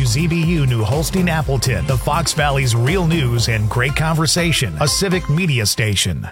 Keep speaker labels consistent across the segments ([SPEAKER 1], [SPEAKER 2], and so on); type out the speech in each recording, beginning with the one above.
[SPEAKER 1] WZBU New Holstein Appleton, the Fox Valley's real news and great conversation, a civic media station.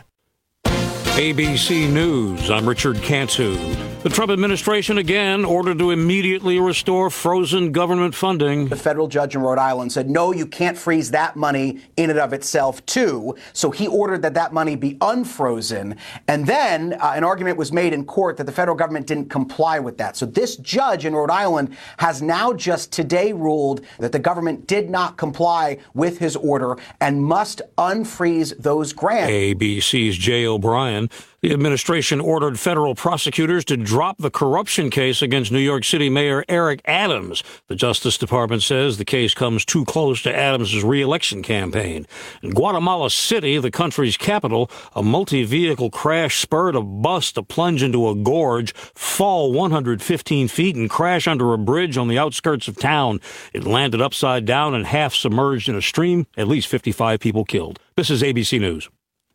[SPEAKER 2] ABC News, I'm Richard Cantu. The Trump administration again ordered to immediately restore frozen government funding.
[SPEAKER 3] The federal judge in Rhode Island said, no, you can't freeze that money in and of itself, too. So he ordered that money be unfrozen. And then an argument was made in court that the federal government didn't comply with that. So this judge in Rhode Island has now just today ruled that the government did not comply with his order and must unfreeze those grants.
[SPEAKER 2] ABC's Jay O'Brien. The administration ordered federal prosecutors to drop the corruption case against New York City Mayor Eric Adams. The Justice Department says the case comes too close to Adams' re-election campaign. In Guatemala City, the country's capital, a multi-vehicle crash spurred a bus to plunge into a gorge, fall 115 feet, and crash under a bridge on the outskirts of town. It landed upside down and half submerged in a stream. At least 55 people killed. This is ABC News.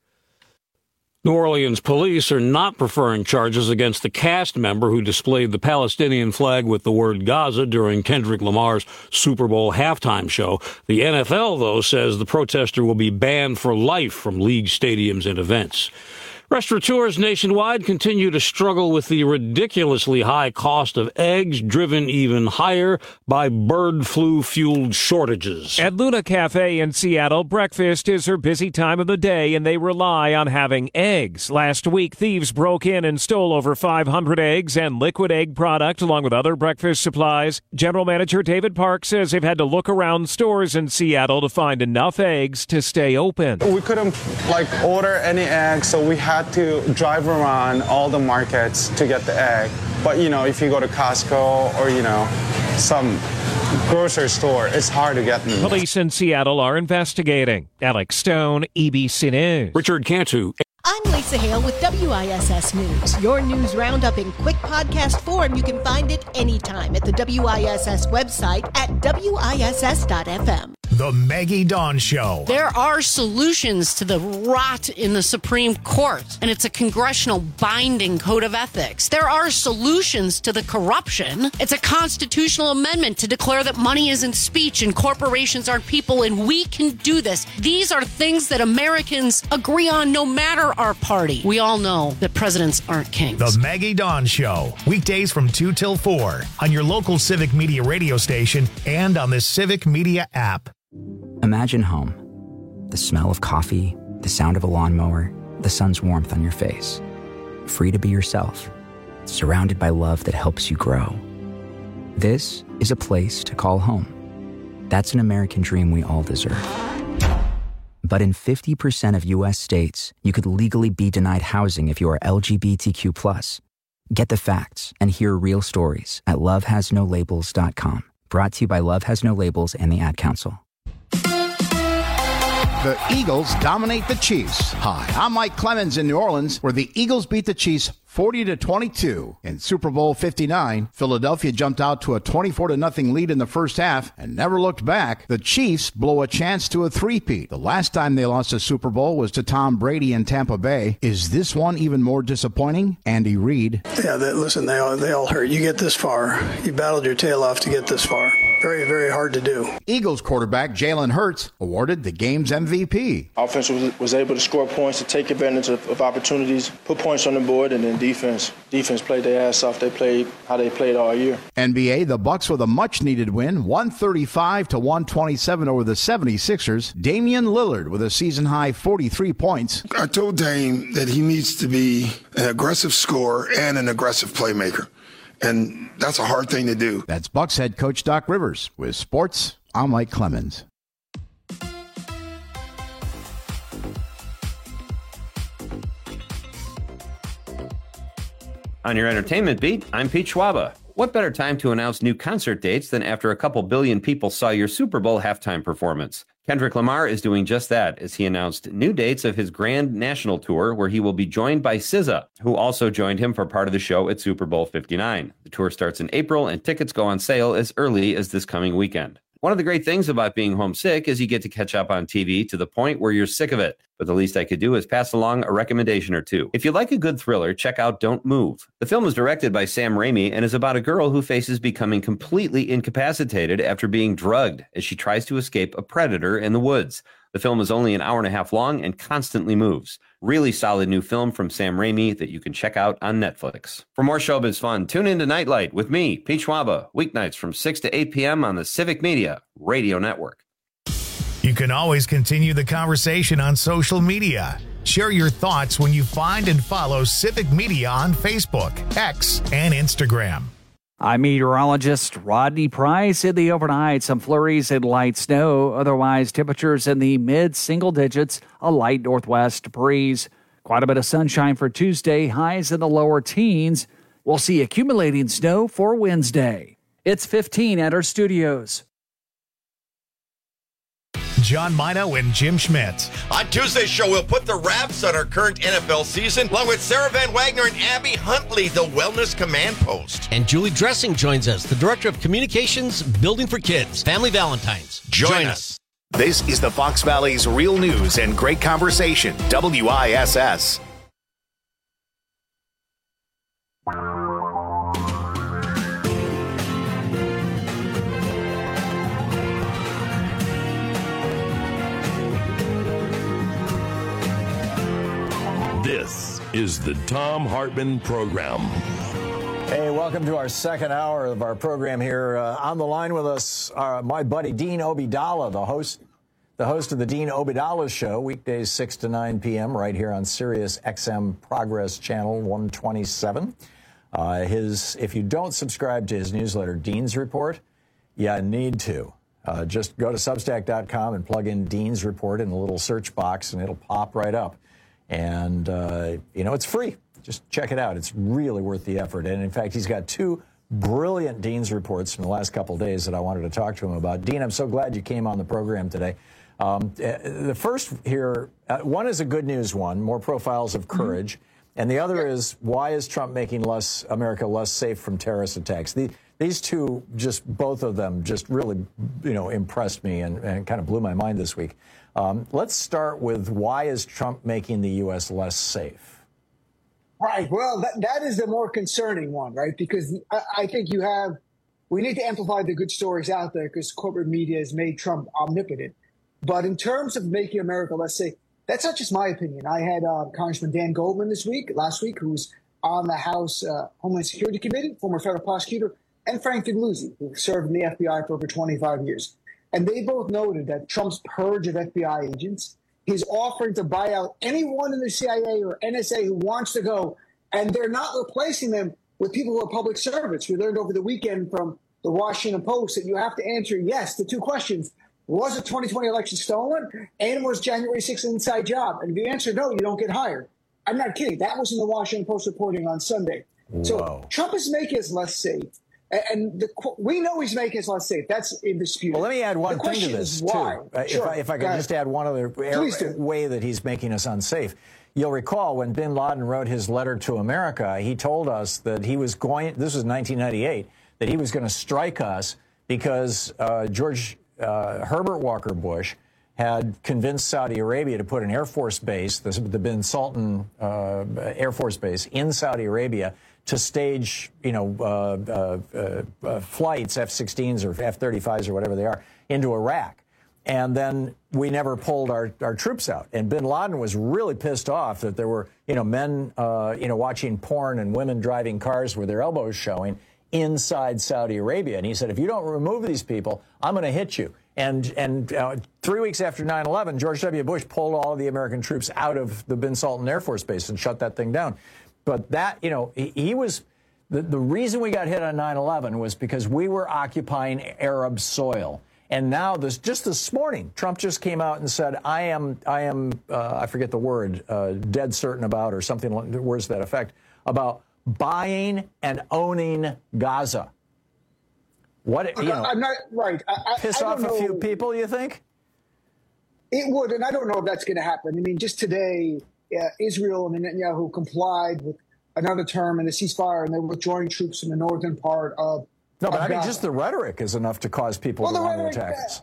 [SPEAKER 2] New Orleans police are not preferring charges against the cast member who displayed the Palestinian flag with the word Gaza during Kendrick Lamar's Super Bowl halftime show. The NFL, though, says the protester will be banned for life from league stadiums and events. Restaurateurs nationwide continue to struggle with the ridiculously high cost of eggs, driven even higher by bird flu-fueled shortages.
[SPEAKER 4] At Luna Cafe in Seattle, breakfast is her busy time of the day, and they rely on having eggs. Last week, thieves broke in and stole over 500 eggs and liquid egg product, along with other breakfast supplies. General Manager David Park says they've had to look around stores in Seattle to find enough eggs to stay open.
[SPEAKER 5] We couldn't, order any eggs, so we had to drive around all the markets to get the egg. But, if you go to Costco or, some grocery store, it's hard to get them.
[SPEAKER 4] Police in Seattle are investigating. Alex Stone, EBC News.
[SPEAKER 2] Richard Cantu.
[SPEAKER 6] I'm Lisa Hale with WISS News. Your news roundup in quick podcast form. You can find it anytime at the WISS website at WISS.FM.
[SPEAKER 1] The Maggie Dawn Show.
[SPEAKER 7] There are solutions to the rot in the Supreme Court, and it's a congressional binding code of ethics. There are solutions to the corruption. It's a constitutional amendment to declare that money isn't speech and corporations aren't people, and we can do this. These are things that Americans agree on no matter our party. We all know that presidents aren't kings.
[SPEAKER 1] The Maggie Dawn Show. Weekdays from 2 till 4 on your local Civic Media radio station and on the Civic Media app.
[SPEAKER 8] Imagine home. The smell of coffee, the sound of a lawnmower, the sun's warmth on your face. Free to be yourself. Surrounded by love that helps you grow. This is a place to call home. That's an American dream we all deserve. But in 50% of U.S. states, you could legally be denied housing if you are LGBTQ+. Get the facts and hear real stories at lovehasnolabels.com. Brought to you by Love Has No Labels and the Ad Council.
[SPEAKER 9] The Eagles dominate the Chiefs. Hi, I'm Mike Clemens in New Orleans, where the Eagles beat the Chiefs 40-22. In Super Bowl 59, Philadelphia jumped out to a 24-0 lead in the first half and never looked back. The Chiefs blow a chance to a three-peat. The last time they lost a Super Bowl was to Tom Brady in Tampa Bay. Is this one even more disappointing? Andy Reid.
[SPEAKER 10] Yeah, listen, they all hurt. You get this far. You battled your tail off to get this far. Very, very hard to do.
[SPEAKER 9] Eagles quarterback Jalen Hurts awarded the game's MVP.
[SPEAKER 11] Offense was able to score points, to take advantage of opportunities, put points on the board, and then defense played their ass off. They played how they played all year.
[SPEAKER 9] NBA, the Bucks with a much-needed win, 135-127 over the 76ers. Damian Lillard with a season-high 43 points.
[SPEAKER 12] I told Dame that he needs to be an aggressive scorer and an aggressive playmaker. And that's a hard thing to do.
[SPEAKER 9] That's Bucks head coach Doc Rivers. With sports, I'm Mike Clemens.
[SPEAKER 13] On your entertainment beat, I'm Pete Schwaba. What better time to announce new concert dates than after a couple billion people saw your Super Bowl halftime performance? Kendrick Lamar is doing just that as he announced new dates of his grand national tour, where he will be joined by SZA, who also joined him for part of the show at Super Bowl 59. The tour starts in April and tickets go on sale as early as this coming weekend. One of the great things about being homesick is you get to catch up on TV to the point where you're sick of it. But the least I could do is pass along a recommendation or two. If you like a good thriller, check out Don't Move. The film is directed by Sam Raimi and is about a girl who faces becoming completely incapacitated after being drugged as she tries to escape a predator in the woods. The film is only an hour and a half long and constantly moves. Really solid new film from Sam Raimi that you can check out on Netflix. For more showbiz fun, tune into Nightlight with me, Pete Schwaba, weeknights from 6 to 8 p.m. on the Civic Media Radio Network.
[SPEAKER 1] You can always continue the conversation on social media. Share your thoughts when you find and follow Civic Media on Facebook, X, and Instagram.
[SPEAKER 14] I'm meteorologist Rodney Price. In the overnight, some flurries and light snow. Otherwise, temperatures in the mid-single digits, a light northwest breeze. Quite a bit of sunshine for Tuesday, highs in the lower teens. We'll see accumulating snow for Wednesday. It's 15 at our studios.
[SPEAKER 1] John Mino and Jim Schmidt.
[SPEAKER 15] On Tuesday's show, we'll put the wraps on our current NFL season, along with Sarah Van Wagner and Abby Huntley, the Wellness Command Post.
[SPEAKER 16] And Julie Dressing joins us, the Director of Communications, Building for Kids, Family Valentines. Join us.
[SPEAKER 1] This is the Fox Valley's real news and great conversation, WISS.
[SPEAKER 17] This is the Thom Hartmann Program.
[SPEAKER 18] Hey, welcome to our second hour of our program here. On the line with us, my buddy Dean Obeidallah, the host of the Dean Obeidallah Show, weekdays 6 to 9 p.m. right here on Sirius XM Progress Channel 127. If you don't subscribe to his newsletter, Dean's Report, you need to. Just go to Substack.com and plug in Dean's Report in the little search box, and it'll pop right up. And, it's free. Just check it out. It's really worth the effort. And, in fact, he's got two brilliant Dean's reports from the last couple of days that I wanted to talk to him about. Dean, I'm so glad you came on the program today. The first here, one is a good news one, more profiles of courage. Mm-hmm. And the other is, why is Trump making America less safe from terrorist attacks? These two, both of them, really, impressed me and kind of blew my mind this week. Let's start with, why is Trump making the U.S. less safe?
[SPEAKER 19] Right. Well, that is the more concerning one, right? Because I think we need to amplify the good stories out there, because corporate media has made Trump omnipotent. But in terms of making America less safe, that's not just my opinion. I had Congressman Dan Goldman last week, who's on the House Homeland Security Committee, former federal prosecutor, and Frank Figliuzzi, who served in the FBI for over 25 years. And they both noted that Trump's purge of FBI agents, his offering to buy out anyone in the CIA or NSA who wants to go, and they're not replacing them with people who are public servants. We learned over the weekend from the Washington Post that you have to answer yes to two questions. Was the 2020 election stolen? And was January 6th an inside job? And if you answer no, you don't get hired. I'm not kidding. That was in the Washington Post reporting on Sunday. Whoa. So Trump is making us less safe. And we know he's making us less safe. That's indisputed.
[SPEAKER 18] Well, let me add one thing to this, too. If I could just add one other way that he's making us unsafe. You'll recall when bin Laden wrote his letter to America, he told us that he was going, this was 1998, that he was going to strike us because Herbert Walker Bush had convinced Saudi Arabia to put an Air Force base, the bin Sultan Air Force Base in Saudi Arabia, to stage, flights, F-16s or F-35s or whatever they are, into Iraq. And then we never pulled our troops out. And bin Laden was really pissed off that there were, men, watching porn and women driving cars with their elbows showing inside Saudi Arabia. And he said, if you don't remove these people, I'm going to hit you. And 3 weeks after 9/11, George W. Bush pulled all of the American troops out of the bin Sultan Air Force Base and shut that thing down. But that, he was, the reason we got hit on 9/11 was because we were occupying Arab soil. And now just this morning, Trump just came out and said, I am, I forget the word, dead certain about, or something, words to that effect, about buying and owning Gaza.
[SPEAKER 19] I'm not right.
[SPEAKER 18] Piss off a few people, you think?
[SPEAKER 19] It would, and I don't know if that's going to happen. I mean, just today, Israel and Netanyahu complied with another term in the ceasefire, and they're withdrawing troops from the northern part of
[SPEAKER 18] No, but I mean, just the rhetoric is enough to cause people to want to attack us.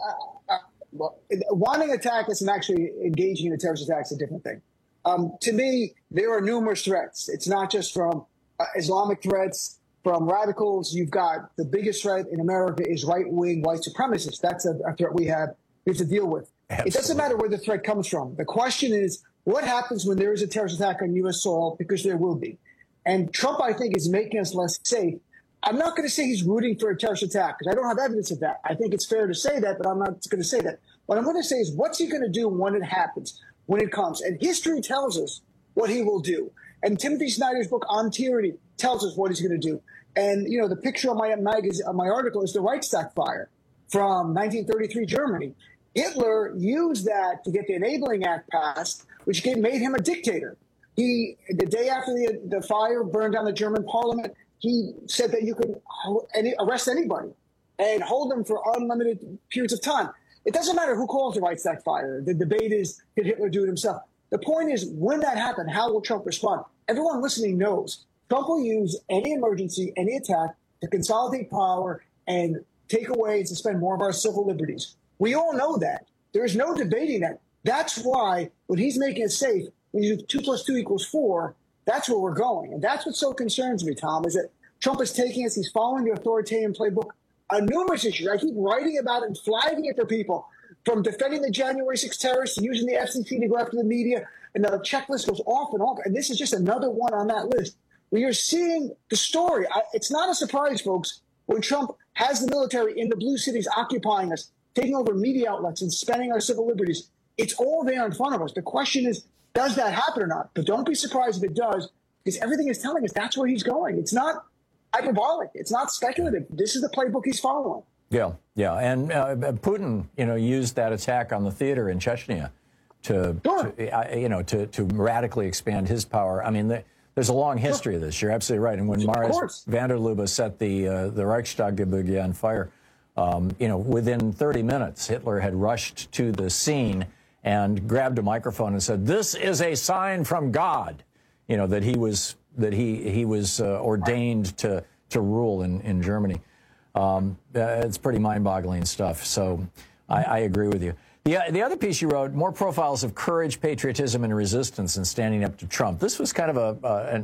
[SPEAKER 19] Wanting to attack us and actually engaging in a terrorist attack is a different thing. To me, there are numerous threats. It's not just from Islamic threats, from radicals. You've got the biggest threat in America is right-wing white supremacists. That's a threat we have to deal with. Absolutely. It doesn't matter where the threat comes from. The question is, what happens when there is a terrorist attack on U.S. soil? Because there will be. And Trump, I think, is making us less safe. I'm not going to say he's rooting for a terrorist attack because I don't have evidence of that. I think it's fair to say that, but I'm not going to say that. What I'm going to say is, what's he going to do when it happens, when it comes? And history tells us what he will do. And Timothy Snyder's book on tyranny tells us what he's going to do. And, you know, the picture on my article is the Reichstag fire from 1933 Germany. Hitler used that to get the Enabling Act passed, which made him a dictator. The day after the fire burned down the German parliament, he said that you could arrest anybody and hold them for unlimited periods of time. It doesn't matter who calls the Reichstag fire. The debate is, did Hitler do it himself? The point is, when that happened, how will Trump respond? Everyone listening knows Trump will use any emergency, any attack to consolidate power and take away and suspend more of our civil liberties. We all know that. There is no debating that. That's why when he's making it safe, when you do 2 + 2 = 4, that's where we're going. And that's what so concerns me, Tom, is that Trump is taking us, he's following the authoritarian playbook on numerous issues. I keep writing about it and flagging it for people, from defending the January 6th terrorists, using the FCC to go after the media, and the checklist goes off and off. And this is just another one on that list. We are seeing the story. It's not a surprise, folks, when Trump has the military in the blue cities occupying us, taking over media outlets and spending our civil liberties. It's all there in front of us. The question is, does that happen or not? But don't be surprised if it does, because everything is telling us that's where he's going. It's not hyperbolic. It's not speculative. This is the playbook he's following.
[SPEAKER 18] Yeah. And Putin, used that attack on the theater in Chechnya to radically expand his power. I mean, there's a long history of this. You're absolutely right. And when Marius van der Lubbe set the Reichstag on fire, within 30 minutes, Hitler had rushed to the scene and grabbed a microphone and said, "This is a sign from God," that he was ordained to rule in Germany. It's pretty mind-boggling stuff. So I agree with you. The other piece you wrote, more profiles of courage, patriotism, and resistance in standing up to Trump. This was kind of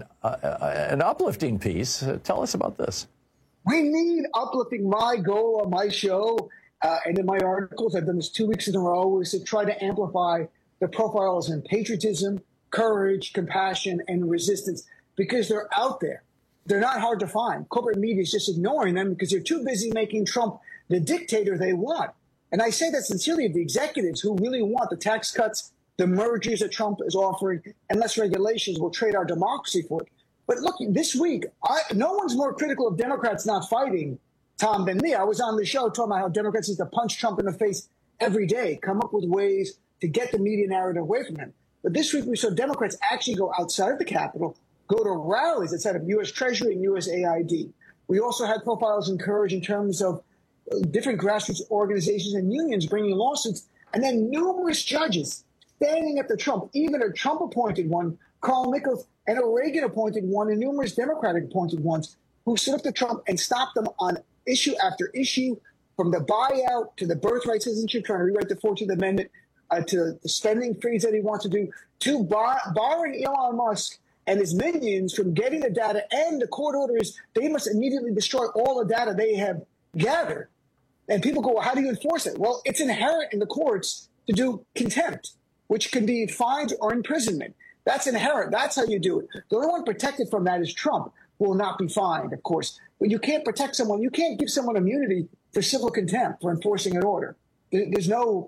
[SPEAKER 18] an uplifting piece. Tell us about this.
[SPEAKER 19] We need uplifting. My goal on my show and in my articles, I've done this 2 weeks in a row, is to try to amplify the profiles in patriotism, courage, compassion, and resistance, because they're out there. They're not hard to find. Corporate media is just ignoring them because they're too busy making Trump the dictator they want. And I say that sincerely of the executives who really want the tax cuts, the mergers that Trump is offering, and less regulations will trade our democracy for it. But look, this week, no one's more critical of Democrats not fighting, Tom, than me. I was on the show talking about how Democrats need to punch Trump in the face every day, come up with ways to get the media narrative away from him. But this week we saw Democrats actually go outside of the Capitol, go to rallies outside of U.S. Treasury and USAID. We also had profiles in courage in terms of different grassroots organizations and unions bringing lawsuits, and then numerous judges standing up to Trump, even a Trump-appointed one, Carl Nichols, and a Reagan-appointed one, and numerous Democratic-appointed ones who stood up to Trump and stopped them on issue after issue, from the buyout to the birthright citizenship, trying to rewrite the 14th Amendment, to the spending freeze that he wants to do, to barring Elon Musk and his minions from getting the data, and the court orders, they must immediately destroy all the data they have gathered. And people go, well, how do you enforce it? Well, it's inherent in the courts to do contempt, which can be fines or imprisonment. That's inherent. That's how you do it. The only one protected from that is Trump, who will not be fined, of course. But you can't protect someone. You can't give someone immunity for civil contempt for enforcing an order. It's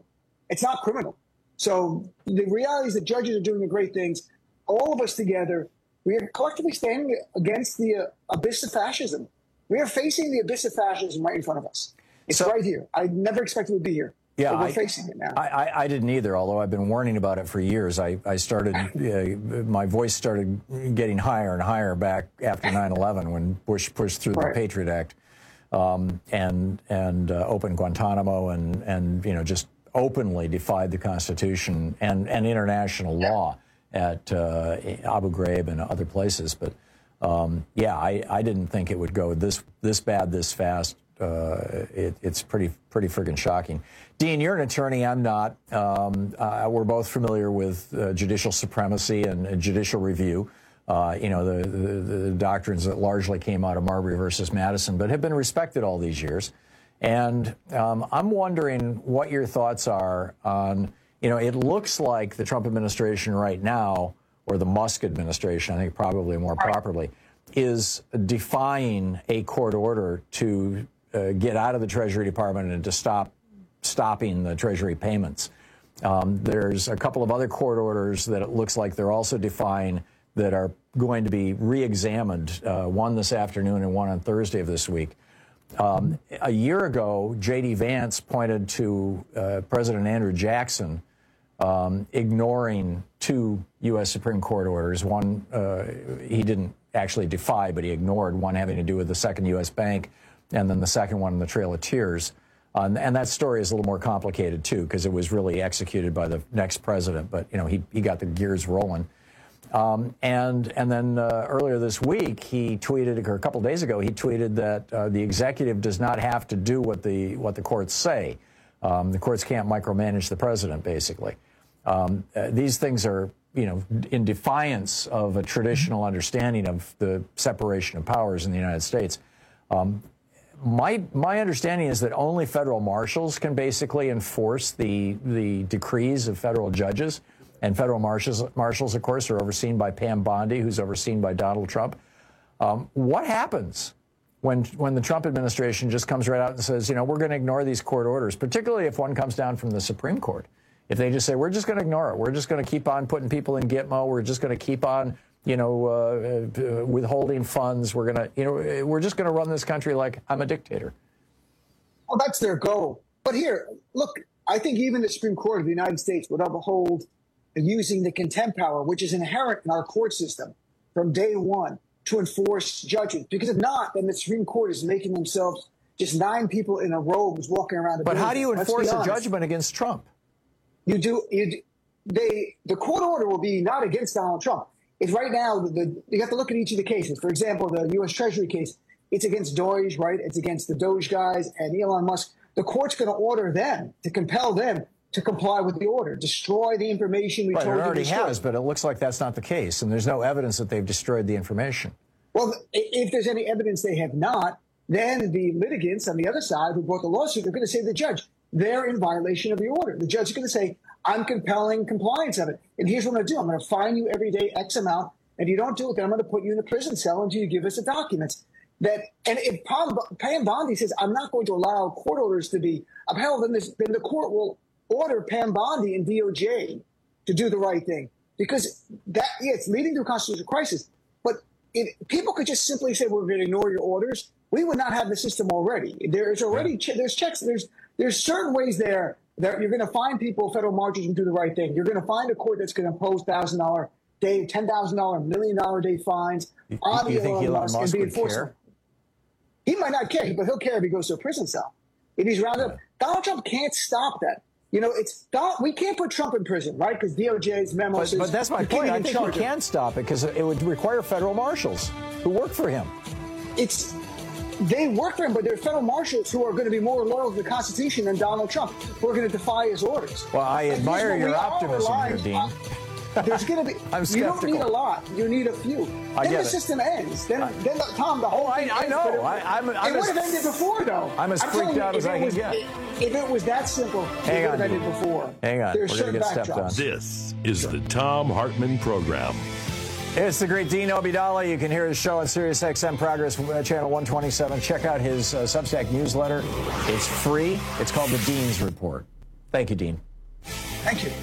[SPEAKER 19] not criminal. So the reality is that judges are doing the great things. All of us together, we are collectively standing against the abyss of fascism. We are facing the abyss of fascism right in front of us. It's right here. I never expected it would be here. Yeah, but we're facing it now.
[SPEAKER 18] I didn't either, although I've been warning about it for years. I started, my voice started getting higher and higher back after 9/11 when Bush pushed through the Patriot Act and opened Guantanamo and just openly defied the Constitution and international law at Abu Ghraib and other places. But I didn't think it would go this bad this fast. It's pretty friggin' shocking. Dean, you're an attorney. I'm not. We're both familiar with judicial supremacy and judicial review. The doctrines that largely came out of Marbury versus Madison, but have been respected all these years. And I'm wondering what your thoughts are on, it looks like the Trump administration right now, or the Musk administration, I think probably more properly, is defying a court order to get out of the Treasury Department and to stopping the Treasury payments. There's a couple of other court orders that it looks like they're also defying that are going to be re-examined, one this afternoon and one on Thursday of this week. A year ago, J.D. Vance pointed to President Andrew Jackson ignoring two U.S. Supreme Court orders. One he didn't actually defy, but he ignored, one having to do with the second U.S. bank, and then the second one, the Trail of Tears. And that story is a little more complicated, too, because it was really executed by the next president. But, he got the gears rolling. And then earlier this week, he tweeted, or a couple of days ago, he tweeted that the executive does not have to do what the courts say. The courts can't micromanage the president, basically. These things are, in defiance of a traditional understanding of the separation of powers in the United States. My understanding is that only federal marshals can basically enforce the decrees of federal judges. And federal marshals, of course, are overseen by Pam Bondi, who's overseen by Donald Trump. What happens when the Trump administration just comes right out and says, we're going to ignore these court orders, particularly if one comes down from the Supreme Court? If they just say, we're just going to ignore it, we're just going to keep on putting people in Gitmo, we're just going to keep on, withholding funds, we're just going to run this country like I'm a dictator.
[SPEAKER 19] Well, that's their goal. But here, look, I think even the Supreme Court of the United States would uphold using the contempt power, which is inherent in our court system from day one, to enforce judgments. Because if not, then the Supreme Court is making themselves just 9 people in a robes walking around the building.
[SPEAKER 18] But how do you enforce a judgment against Trump?
[SPEAKER 19] The court order will be not against Donald Trump. It's right now, you have to look at each of the cases. For example, the U.S. Treasury case, it's against Doge, right? It's against the Doge guys and Elon Musk. The court's going to order them, to compel them to comply with the order, destroy the information we told you to destroy.
[SPEAKER 18] It already has, but it looks like that's not the case, and there's no evidence that they've destroyed the information.
[SPEAKER 19] Well, if there's any evidence they have not, then the litigants on the other side who brought the lawsuit are going to say to the judge, they're in violation of the order. The judge is going to say, I'm compelling compliance of it. And here's what I'm going to do. I'm going to fine you every day X amount. And if you don't do it, then I'm going to put you in a prison cell until you give us the documents. And if Pam Bondi says, I'm not going to allow court orders to be upheld, then the court will order Pam Bondi and DOJ to do the right thing. Because it's leading to a constitutional crisis. But if people could just simply say, we're going to ignore your orders, we would not have the system already. There's already there's checks. There's certain ways there that you're going to find people, federal marshals, and do the right thing. You're going to find a court that's going to impose $1,000 day, $10,000, $1 million day fines on Elon Musk and be enforceable. He might not care, but he'll care if he goes to a prison cell. If he's rounded up, Donald Trump can't stop that. We can't put Trump in prison, right? Because DOJ's memo says.
[SPEAKER 18] But that's my point. I think he can stop it because it would require federal marshals who work for him.
[SPEAKER 19] They work for him, but they're federal marshals who are going to be more loyal to the Constitution than Donald Trump, who are going to defy his orders.
[SPEAKER 18] Well, I admire your optimism here, Dean.
[SPEAKER 19] There's going to be.
[SPEAKER 18] I'm skeptical.
[SPEAKER 19] You don't need a lot. You need a few. Then the system ends. Then Tom, the whole thing ends.
[SPEAKER 18] I know.
[SPEAKER 19] It would have ended before, though.
[SPEAKER 18] I'm as freaked out as I can get.
[SPEAKER 19] If it was that simple, it would have ended before.
[SPEAKER 18] Hang on.
[SPEAKER 19] There's
[SPEAKER 18] We're going to get stepped on.
[SPEAKER 17] This is the Thom Hartmann Program.
[SPEAKER 18] It's the great Dean Obeidallah. You can hear his show on Sirius XM Progress Channel 127. Check out his Substack newsletter. It's free. It's called The Dean's Report. Thank you, Dean.
[SPEAKER 19] Thank you.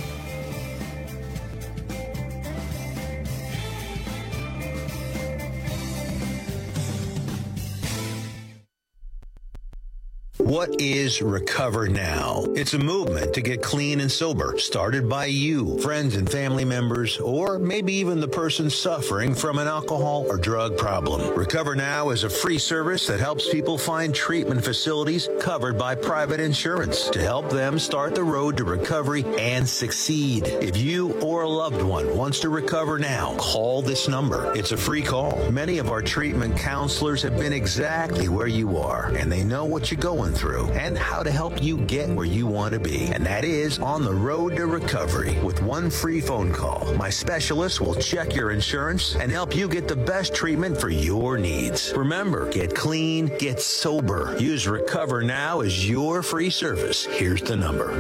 [SPEAKER 20] What is Recover Now? It's a movement to get clean and sober, started by you, friends and family members, or maybe even the person suffering from an alcohol or drug problem. Recover Now is a free service that helps people find treatment facilities covered by private insurance to help them start the road to recovery and succeed. If you or a loved one wants to recover now, call this number. It's a free call. Many of our treatment counselors have been exactly where you are, and they know what you're going through and how to help you get where you want to be. And that is on the road to recovery. With one free phone call, my specialist will check your insurance and help you get the best treatment for your needs. Remember, get clean, get sober. Use Recover Now as your free service. Here's the number.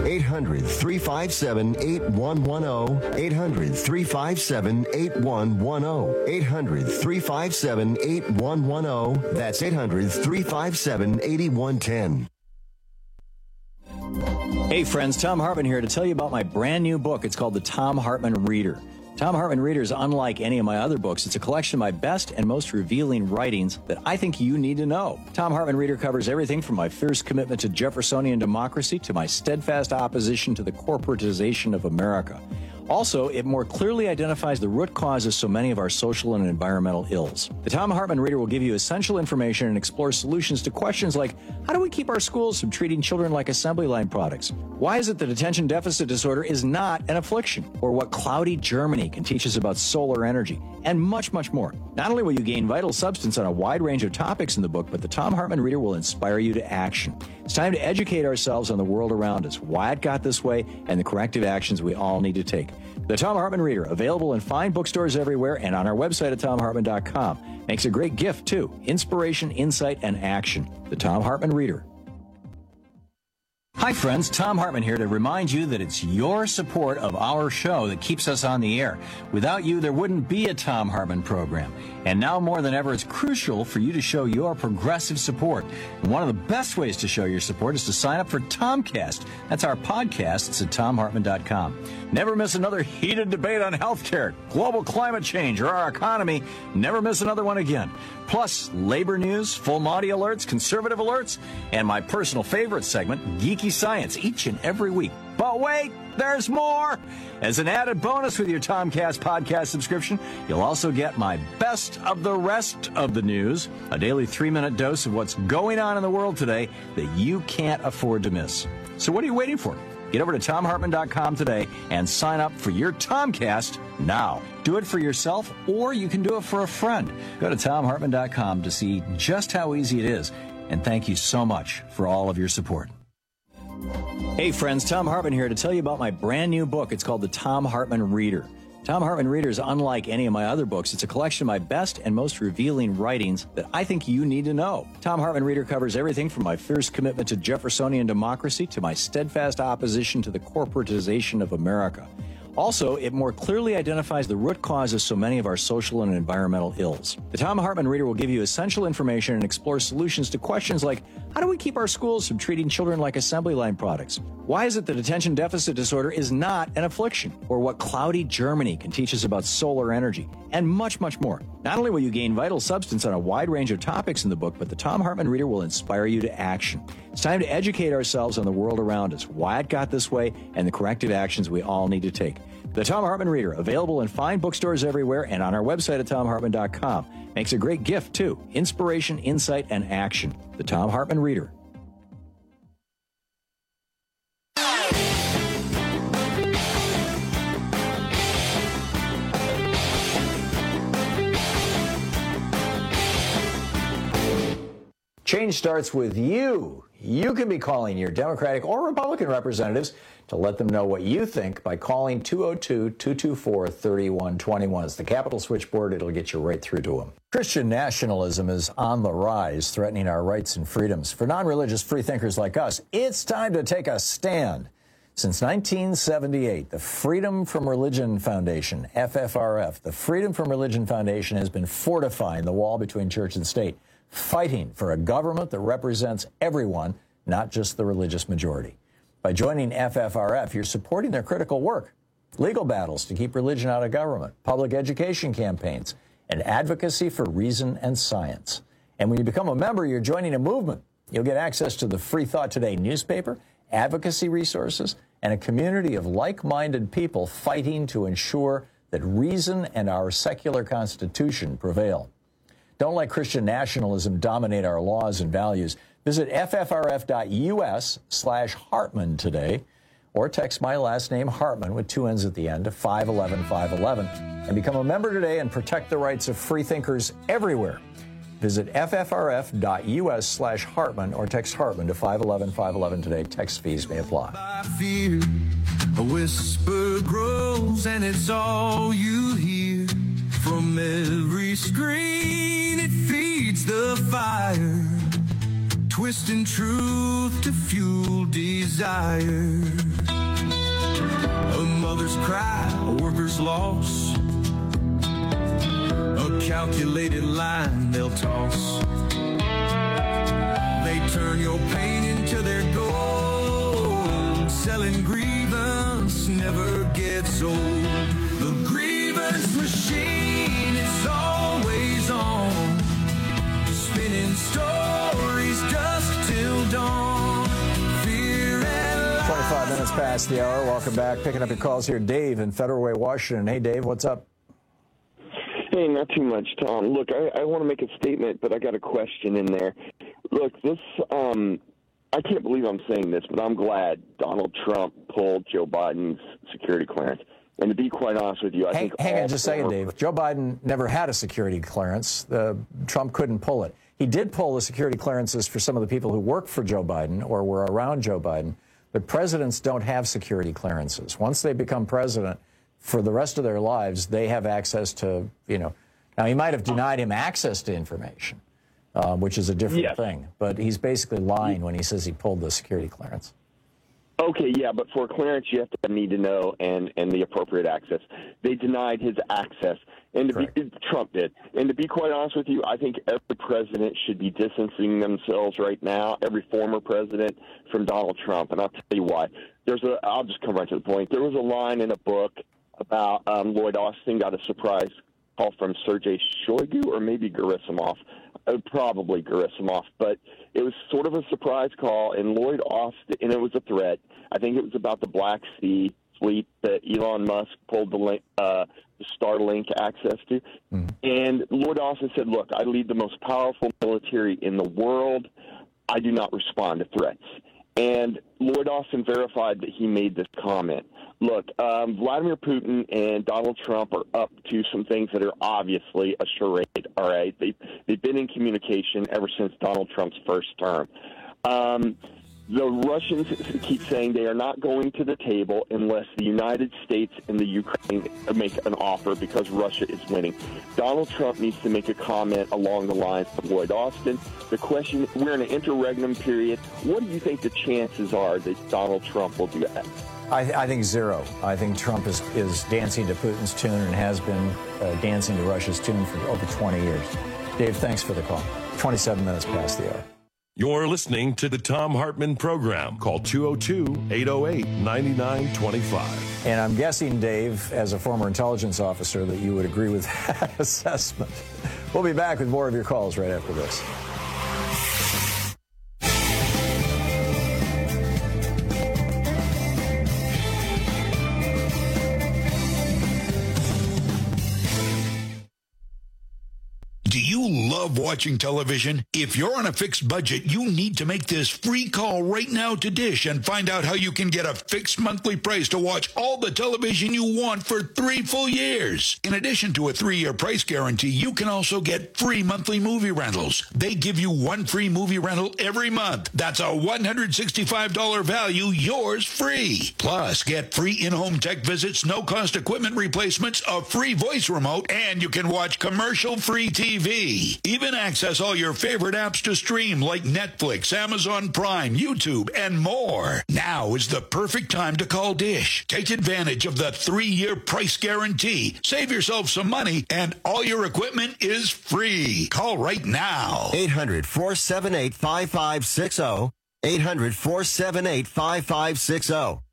[SPEAKER 21] 800-357-8110. 800-357-8110. 800-357-8110. That's 800-357-8110.
[SPEAKER 18] Hey friends, Thom Hartmann here to tell you about my brand new book. It's called The Thom Hartmann Reader. Thom Hartmann Reader is unlike any of my other books. It's a collection of my best and most revealing writings that I think you need to know. Thom Hartmann Reader covers everything from my fierce commitment to Jeffersonian democracy to my steadfast opposition to the corporatization of America. Also, it more clearly identifies the root cause of so many of our social and environmental ills. The Thom Hartmann Reader will give you essential information and explore solutions to questions like, how do we keep our schools from treating children like assembly line products? Why is it that attention deficit disorder is not an affliction? Or what cloudy Germany can teach us about solar energy? And much, much more. Not only will you gain vital substance on a wide range of topics in the book, but the Thom Hartmann Reader will inspire you to action. It's time to educate ourselves on the world around us, why it got this way, and the corrective actions we all need to take. The Thom Hartmann Reader, available in fine bookstores everywhere and on our website at thomhartmann.com. Makes a great gift, too. Inspiration, insight, and action. The Thom Hartmann Reader. Hi friends, Thom Hartmann here to remind you that it's your support of our show that keeps us on the air. Without you, there wouldn't be a Thom Hartmann program. And now more than ever, it's crucial for you to show your progressive support. And one of the best ways to show your support is to sign up for Tomcast. That's our podcast. It's at thomhartmann.com. Never miss another heated debate on healthcare, global climate change, or our economy. Never miss another one again. Plus, labor news, full Monty alerts, conservative alerts, and my personal favorite segment, Geeky Science, each and every week. But wait, there's more! As an added bonus with your Tomcast podcast subscription, you'll also get my best of the rest of the news, a daily 3-minute dose of what's going on in the world today that you can't afford to miss. So what are you waiting for? Get over to thomhartmann.com today and sign up for your Tomcast now. Do it for yourself, or you can do it for a friend. Go to thomhartmann.com to see just how easy it is. And thank you so much for all of your support. Hey friends, Thom Hartmann here to tell you about my brand new book. It's called The Thom Hartmann Reader. Thom Hartmann Reader is unlike any of my other books. It's a collection of my best and most revealing writings that I think you need to know. Thom Hartmann Reader covers everything from my fierce commitment to Jeffersonian democracy to my steadfast opposition to the corporatization of America. Also, it more clearly identifies the root cause of so many of our social and environmental ills. The Thom Hartmann Reader will give you essential information and explore solutions to questions like, how do we keep our schools from treating children like assembly line products? Why is it that attention deficit disorder is not an affliction? Or what cloudy Germany can teach us about solar energy? And much, much more. Not only will you gain vital substance on a wide range of topics in the book, but the Thom Hartmann Reader will inspire you to action. It's time to educate ourselves on the world around us, why it got this way, and the corrective actions we all need to take. The Thom Hartmann Reader, available in fine bookstores everywhere and on our website at thomhartmann.com. Makes a great gift, too. Inspiration, insight, and action. The Thom Hartmann Reader. Change starts with you. You can be calling your Democratic or Republican representatives to let them know what you think by calling 202-224-3121. It's the Capitol switchboard. It'll get you right through to them. Christian nationalism is on the rise, threatening our rights and freedoms. For non-religious freethinkers like us, it's time to take a stand. Since 1978, the Freedom from Religion Foundation, FFRF, the Freedom from Religion Foundation has been fortifying the wall between church and state, fighting for a government that represents everyone, not just the religious majority. By joining FFRF, you're supporting their critical work, legal battles to keep religion out of government, public education campaigns, and advocacy for reason and science. And when you become a member, you're joining a movement You'll get access to the Free Thought Today newspaper, advocacy resources, and a community of like-minded people fighting to ensure that reason and our secular Constitution prevail. Don't let Christian nationalism dominate our laws and values. Visit ffrf.us/Hartman today, or text my last name, Hartman, with 2 N's at the end, to 511-511, and become a member today and protect the rights of free thinkers everywhere. Visit ffrf.us/Hartman or text Hartman to 511-511 today. Text fees may apply.
[SPEAKER 3] I fear a whisper grows, and it's all you hear from every screen. It feeds the fire, twisting truth to fuel desire. A mother's cry, a worker's loss, a calculated line they'll toss. They turn your pain into their gold. Selling grievance never gets old. The grievance machine, it's always on, spinning stories dusk till dawn. Fear and
[SPEAKER 18] 25 minutes past the hour. Welcome back. Picking up your calls here. Dave in Federal Way, Washington. Hey, Dave, what's up?
[SPEAKER 22] Hey, not too much, Tom. Look, I want to make a statement, but I got a question in there. Look, this, I can't believe I'm saying this, but I'm glad Donald Trump pulled Joe Biden's security clearance. And to be quite honest with you, I think...
[SPEAKER 18] Hang on just a second, Dave. Joe Biden never had a security clearance. Trump couldn't pull it. He did pull the security clearances for some of the people who worked for Joe Biden or were around Joe Biden. But presidents don't have security clearances. Once they become president, for the rest of their lives, they have access to, now he might have denied him access to information, which is a different thing. But he's basically lying when he says he pulled the security clearance.
[SPEAKER 22] Okay, yeah, but for clearance, you have to need to know and the appropriate access. They denied his access, and Trump did. And to be quite honest with you, I think every president should be distancing themselves right now, every former president, from Donald Trump. And I'll tell you why. I'll just come right to the point. There was a line in a book about Lloyd Austin got a surprise call from Sergei Shoigu or maybe Gerasimov, probably Gerasimov, but it was sort of a surprise call, and Lloyd Austin, and it was a threat. I think it was about the Black Sea fleet that Elon Musk pulled the Starlink access to. And Lloyd Austin said, look, I lead the most powerful military in the world. I do not respond to threats. And Lloyd Austin verified that he made this comment. Look, Vladimir Putin and Donald Trump are up to some things that are obviously a charade, all right? They've been in communication ever since Donald Trump's first term. The Russians keep saying they are not going to the table unless the United States and the Ukraine make an offer because Russia is winning. Donald Trump needs to make a comment along the lines of Lloyd Austin. The question, we're in an interregnum period. What do you think the chances are that Donald Trump will do that?
[SPEAKER 18] I think zero. I think Trump is dancing to Putin's tune and has been dancing to Russia's tune for over 20 years. Dave, thanks for the call. 27 minutes past the hour.
[SPEAKER 17] You're listening to the Thom Hartmann Program. Call 202-808-9925.
[SPEAKER 18] And I'm guessing, Dave, as a former intelligence officer, that you would agree with that assessment. We'll be back with more of your calls right after this.
[SPEAKER 23] Love watching television? If you're on a fixed budget, you need to make this free call right now to Dish and find out how you can get a fixed monthly price to watch all the television you want for 3 full years. In addition to a 3-year price guarantee, you can also get free monthly movie rentals. They give you 1 free movie rental every month. That's a $165 value, yours free. Plus, get free in-home tech visits, no-cost equipment replacements, a free voice remote, and you can watch commercial-free TV. Even access all your favorite apps to stream like Netflix, Amazon Prime, YouTube, and more. Now is the perfect time to call Dish. Take advantage of the 3-year price guarantee. Save yourself some money, and all your equipment is free. Call right now.
[SPEAKER 21] 800-478-5560. 800-478-5560.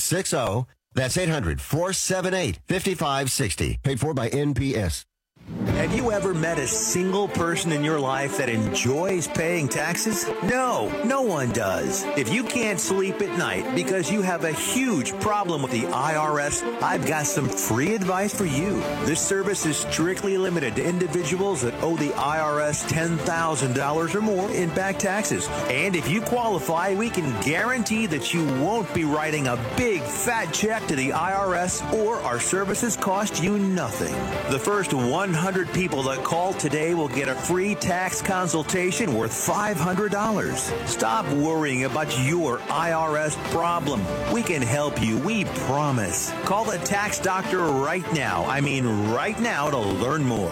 [SPEAKER 21] 800-478-5560. That's 800-478-5560. Paid for by NPS.
[SPEAKER 2] Have you ever met a single person in your life that enjoys paying taxes? No, no one does. If you can't sleep at night because you have a huge problem with the IRS, I've got some free advice for you. This service is strictly limited to individuals that owe the IRS $10,000 or more in back taxes. And if you qualify, we can guarantee that you won't be writing a big fat check to the IRS, or our services cost you nothing. The first 100 people that call today will get a free tax consultation worth $500. Stop worrying about your IRS problem. We can help you, we promise. Call the tax doctor right now. I mean right now to learn more.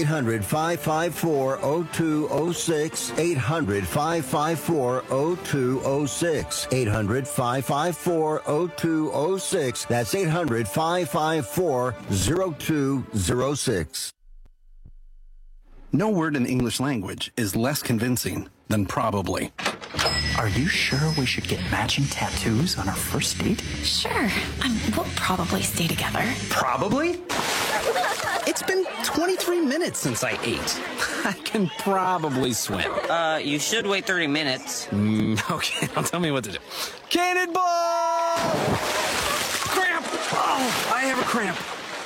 [SPEAKER 21] 800-554-0206. 800-554-0206. 800-554-0206. That's 800-554-0206.
[SPEAKER 4] No word in the English language is less convincing than probably.
[SPEAKER 8] Are you sure we should get matching tattoos on our first date?
[SPEAKER 5] Sure. We'll probably stay together.
[SPEAKER 8] Probably? It's been 23 minutes since I ate. I can probably swim.
[SPEAKER 24] You should wait 30 minutes.
[SPEAKER 8] Okay, now tell me what to do. Cannonball! Cramp! Oh, I have a cramp.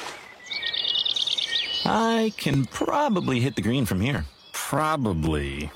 [SPEAKER 25] I can probably hit the green from here. Probably.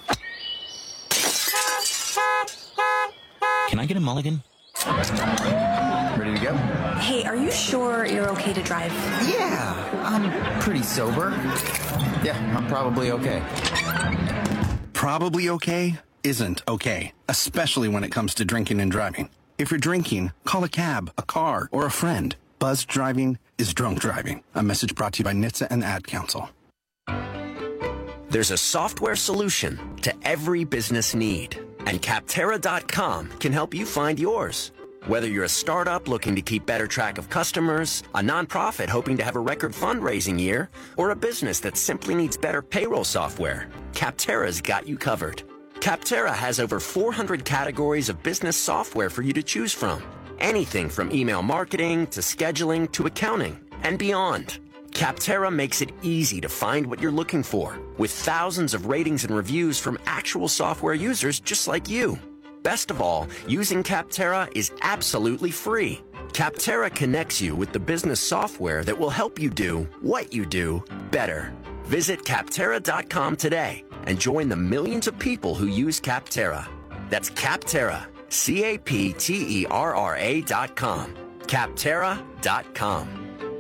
[SPEAKER 25] Can I get a mulligan?
[SPEAKER 8] Ready to go?
[SPEAKER 5] Hey, are you sure you're okay to drive?
[SPEAKER 8] Yeah, I'm pretty sober. Yeah, I'm probably okay.
[SPEAKER 4] Probably okay isn't okay, especially when it comes to drinking and driving. If you're drinking, call a cab, a car, or a friend. Buzzed driving is drunk driving. A message brought to you by NHTSA and the Ad Council.
[SPEAKER 26] There's a software solution to every business need, and Capterra.com can help you find yours. Whether you're a startup looking to keep better track of customers, a nonprofit hoping to have a record fundraising year, or a business that simply needs better payroll software, Capterra's got you covered. Capterra has over 400 categories of business software for you to choose from. Anything from email marketing to scheduling to accounting and beyond. Capterra makes it easy to find what you're looking for, with thousands of ratings and reviews from actual software users just like you. Best of all, using Capterra is absolutely free. Capterra connects you with the business software that will help you do what you do better. Visit Capterra.com today and join the millions of people who use Capterra. That's Capterra, Capterra.com. Capterra.com.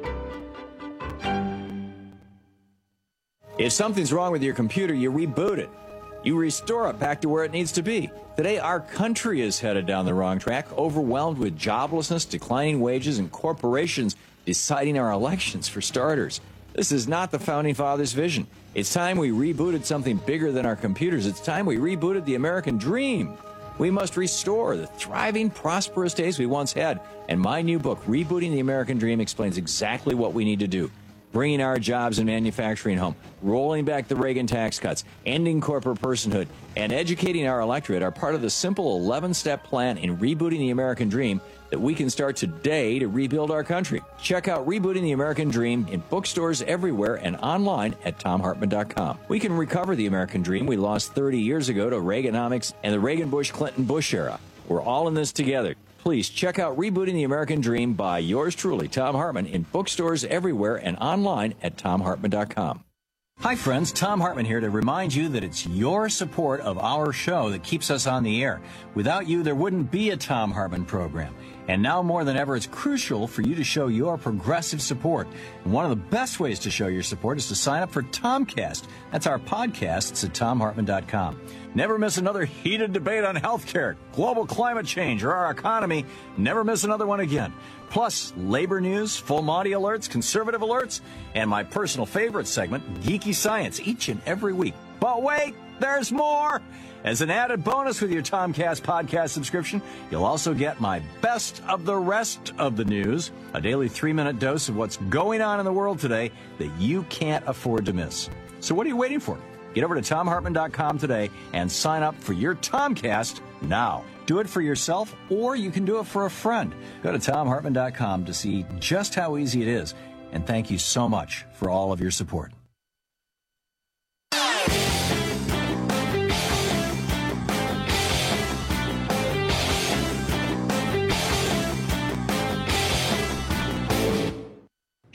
[SPEAKER 18] If something's wrong with your computer, you reboot it. You restore it back to where it needs to be. Today, our country is headed down the wrong track, overwhelmed with joblessness, declining wages, and corporations deciding our elections for starters. This is not the Founding Fathers' vision. It's time we rebooted something bigger than our computers. It's time we rebooted the American dream. We must restore the thriving, prosperous days we once had. And my new book, Rebooting the American Dream, explains exactly what we need to do. Bringing our jobs and manufacturing home, rolling back the Reagan tax cuts, ending corporate personhood, and educating our electorate are part of the simple 11-step plan in rebooting the American dream that we can start today to rebuild our country. Check out Rebooting the American Dream in bookstores everywhere and online at TomHartman.com. We can recover the American dream we lost 30 years ago to Reaganomics and the Reagan-Bush-Clinton-Bush era. We're all in this together. Please check out Rebooting the American Dream by yours truly, Thom Hartmann, in bookstores everywhere and online at TomHartman.com. Hi, friends. Thom Hartmann here to remind you that it's your support of our show that keeps us on the air. Without you, there wouldn't be a Thom Hartmann program. And now more than ever, it's crucial for you to show your progressive support. And one of the best ways to show your support is to sign up for Tomcast. That's our podcasts at TomHartmann.com. Never miss another heated debate on healthcare, global climate change, or our economy. Never miss another one again. Plus, labor news, full Monty alerts, conservative alerts, and my personal favorite segment, Geeky Science, each and every week. But wait, there's more! As an added bonus with your Tomcast podcast subscription, you'll also get my best of the rest of the news, a daily 3-minute dose of what's going on in the world today that you can't afford to miss. So what are you waiting for? Get over to TomHartman.com today and sign up for your Tomcast now. Do it for yourself, or you can do it for a friend. Go to TomHartman.com to see just how easy it is. And thank you so much for all of your support.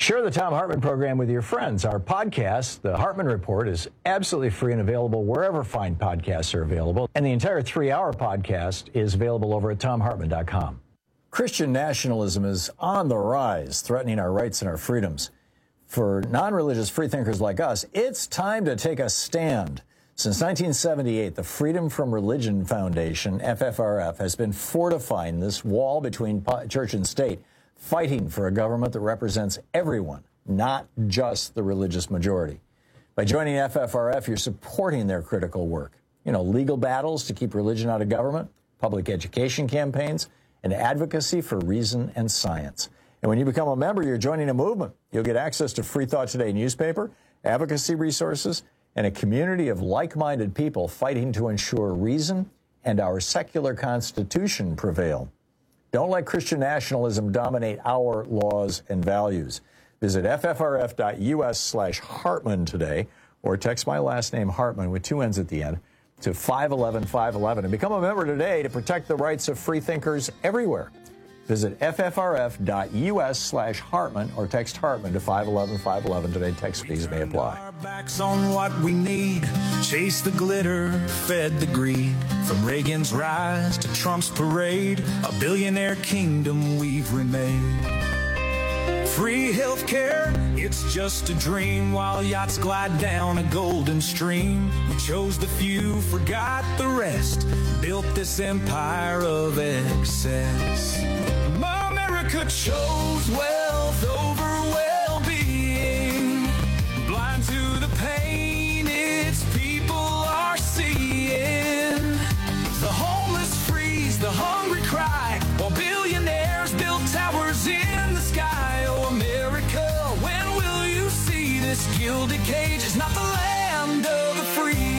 [SPEAKER 18] Share the Thom Hartmann program with your friends. Our podcast, The Hartmann Report, is absolutely free and available wherever fine podcasts are available. And the entire 3-hour podcast is available over at ThomHartmann.com. Christian nationalism is on the rise, threatening our rights and our freedoms. For non-religious freethinkers like us, it's time to take a stand. Since 1978, the Freedom from Religion Foundation, FFRF, has been fortifying this wall between church and state, fighting for a government that represents everyone, not just the religious majority. By joining FFRF, you're supporting their critical work. Legal battles to keep religion out of government, public education campaigns, and advocacy for reason and science. And when you become a member, you're joining a movement. You'll get access to Free Thought Today newspaper, advocacy resources, and a community of like-minded people fighting to ensure reason and our secular constitution prevail. Don't let Christian nationalism dominate our laws and values. Visit ffrf.us/Hartmann today, or text my last name Hartmann with 2 N's at the end to 511-511 and become a member today to protect the rights of freethinkers everywhere. Visit ffrf.us/Hartmann or text Hartmann to 511-511 today. Text fees may apply.
[SPEAKER 3] Our backs on what we need. Chase the glitter, fed the greed. From Reagan's rise to Trump's parade, a billionaire kingdom we've remade. Free healthcare, it's just a dream while yachts glide down a golden stream. We chose the few, forgot the rest, built this empire of excess. America chose wealth over well-being, blind to the pain its people are seeing. The homeless freeze, the hungry cry, while billionaires build towers in the sky. Oh, America, when will you see this gilded cage is not the land of the free?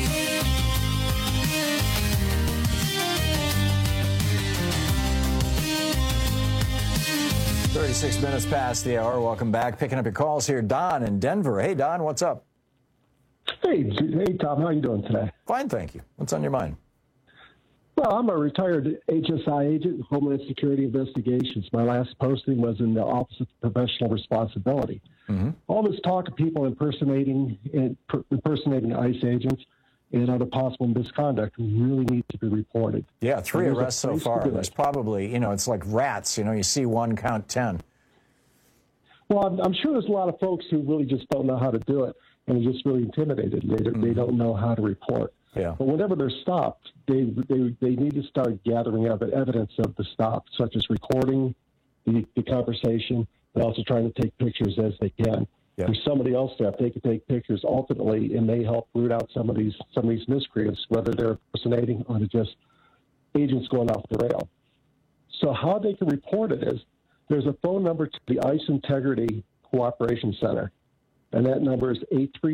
[SPEAKER 18] 36 minutes past the hour. Welcome back. Picking up your calls here. Don in Denver. Hey, Don, what's up?
[SPEAKER 6] Hey, Tom. How are you doing today?
[SPEAKER 18] Fine, thank you. What's on your mind?
[SPEAKER 6] Well, I'm a retired HSI agent, Homeland Security Investigations. My last posting was in the Office of Professional Responsibility. Mm-hmm. All this talk of people impersonating ICE agents and other possible misconduct really needs to be reported.
[SPEAKER 18] Yeah, 3 arrests so far. There's probably, it's like rats. You see one, count 10.
[SPEAKER 6] Well, I'm sure there's a lot of folks who really just don't know how to do it and are just really intimidated. They don't know how to report.
[SPEAKER 18] Yeah.
[SPEAKER 6] But whenever they're stopped, they need to start gathering up evidence of the stop, such as recording the conversation, but also trying to take pictures as they can.
[SPEAKER 18] Yep.
[SPEAKER 6] There's somebody else there. If they can take pictures, ultimately, it may help root out some of these miscreants, whether they're impersonating or they're just agents going off the rail. So how they can report it is there's a phone number to the ICE Integrity Cooperation Center, and that number is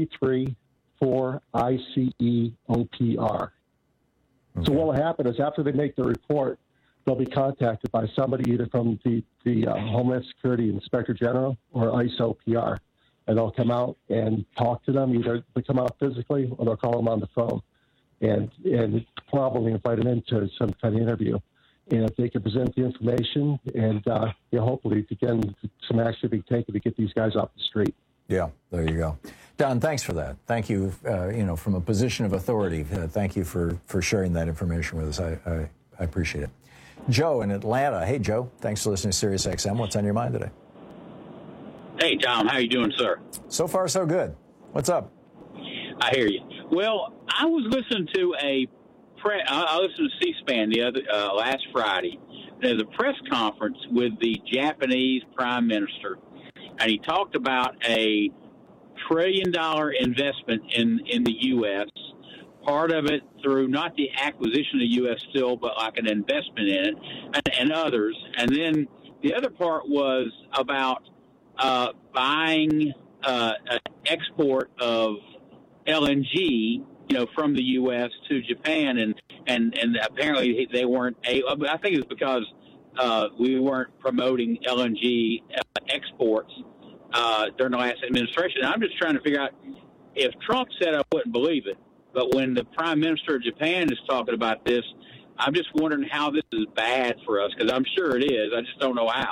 [SPEAKER 6] 833-4-ICE-OPR. Okay. So what will happen is after they make the report, they'll be contacted by somebody either from the Homeland Security Inspector General or ICE OPR, and they'll come out and talk to them. Either they come out physically or they'll call them on the phone, and probably invite them into some kind of interview. And if they can present the information, and hopefully, again, some action be taken to get these guys off the street.
[SPEAKER 18] Yeah, there you go. Don, thanks for that. Thank you, from a position of authority. Thank you for sharing that information with us. I appreciate it. Joe in Atlanta. Hey, Joe. Thanks for listening to Sirius XM. What's on your mind today?
[SPEAKER 7] Hey, Tom. How you doing, sir?
[SPEAKER 18] So far, so good. What's up?
[SPEAKER 7] I hear you. Well, I was listening to I listened to C-SPAN last Friday. There's a press conference with the Japanese Prime Minister, and he talked about a $1 trillion investment in the U.S., part of it through not the acquisition of U.S. Steel, but like an investment in it, and others. And then the other part was about buying export of LNG, from the U.S. to Japan, and apparently they weren't able. I think it's because we weren't promoting LNG exports during the last administration. I'm just trying to figure out, if Trump said I wouldn't believe it, but when the Prime Minister of Japan is talking about this, I'm just wondering how this is bad for us, because I'm sure it is. I just don't know how.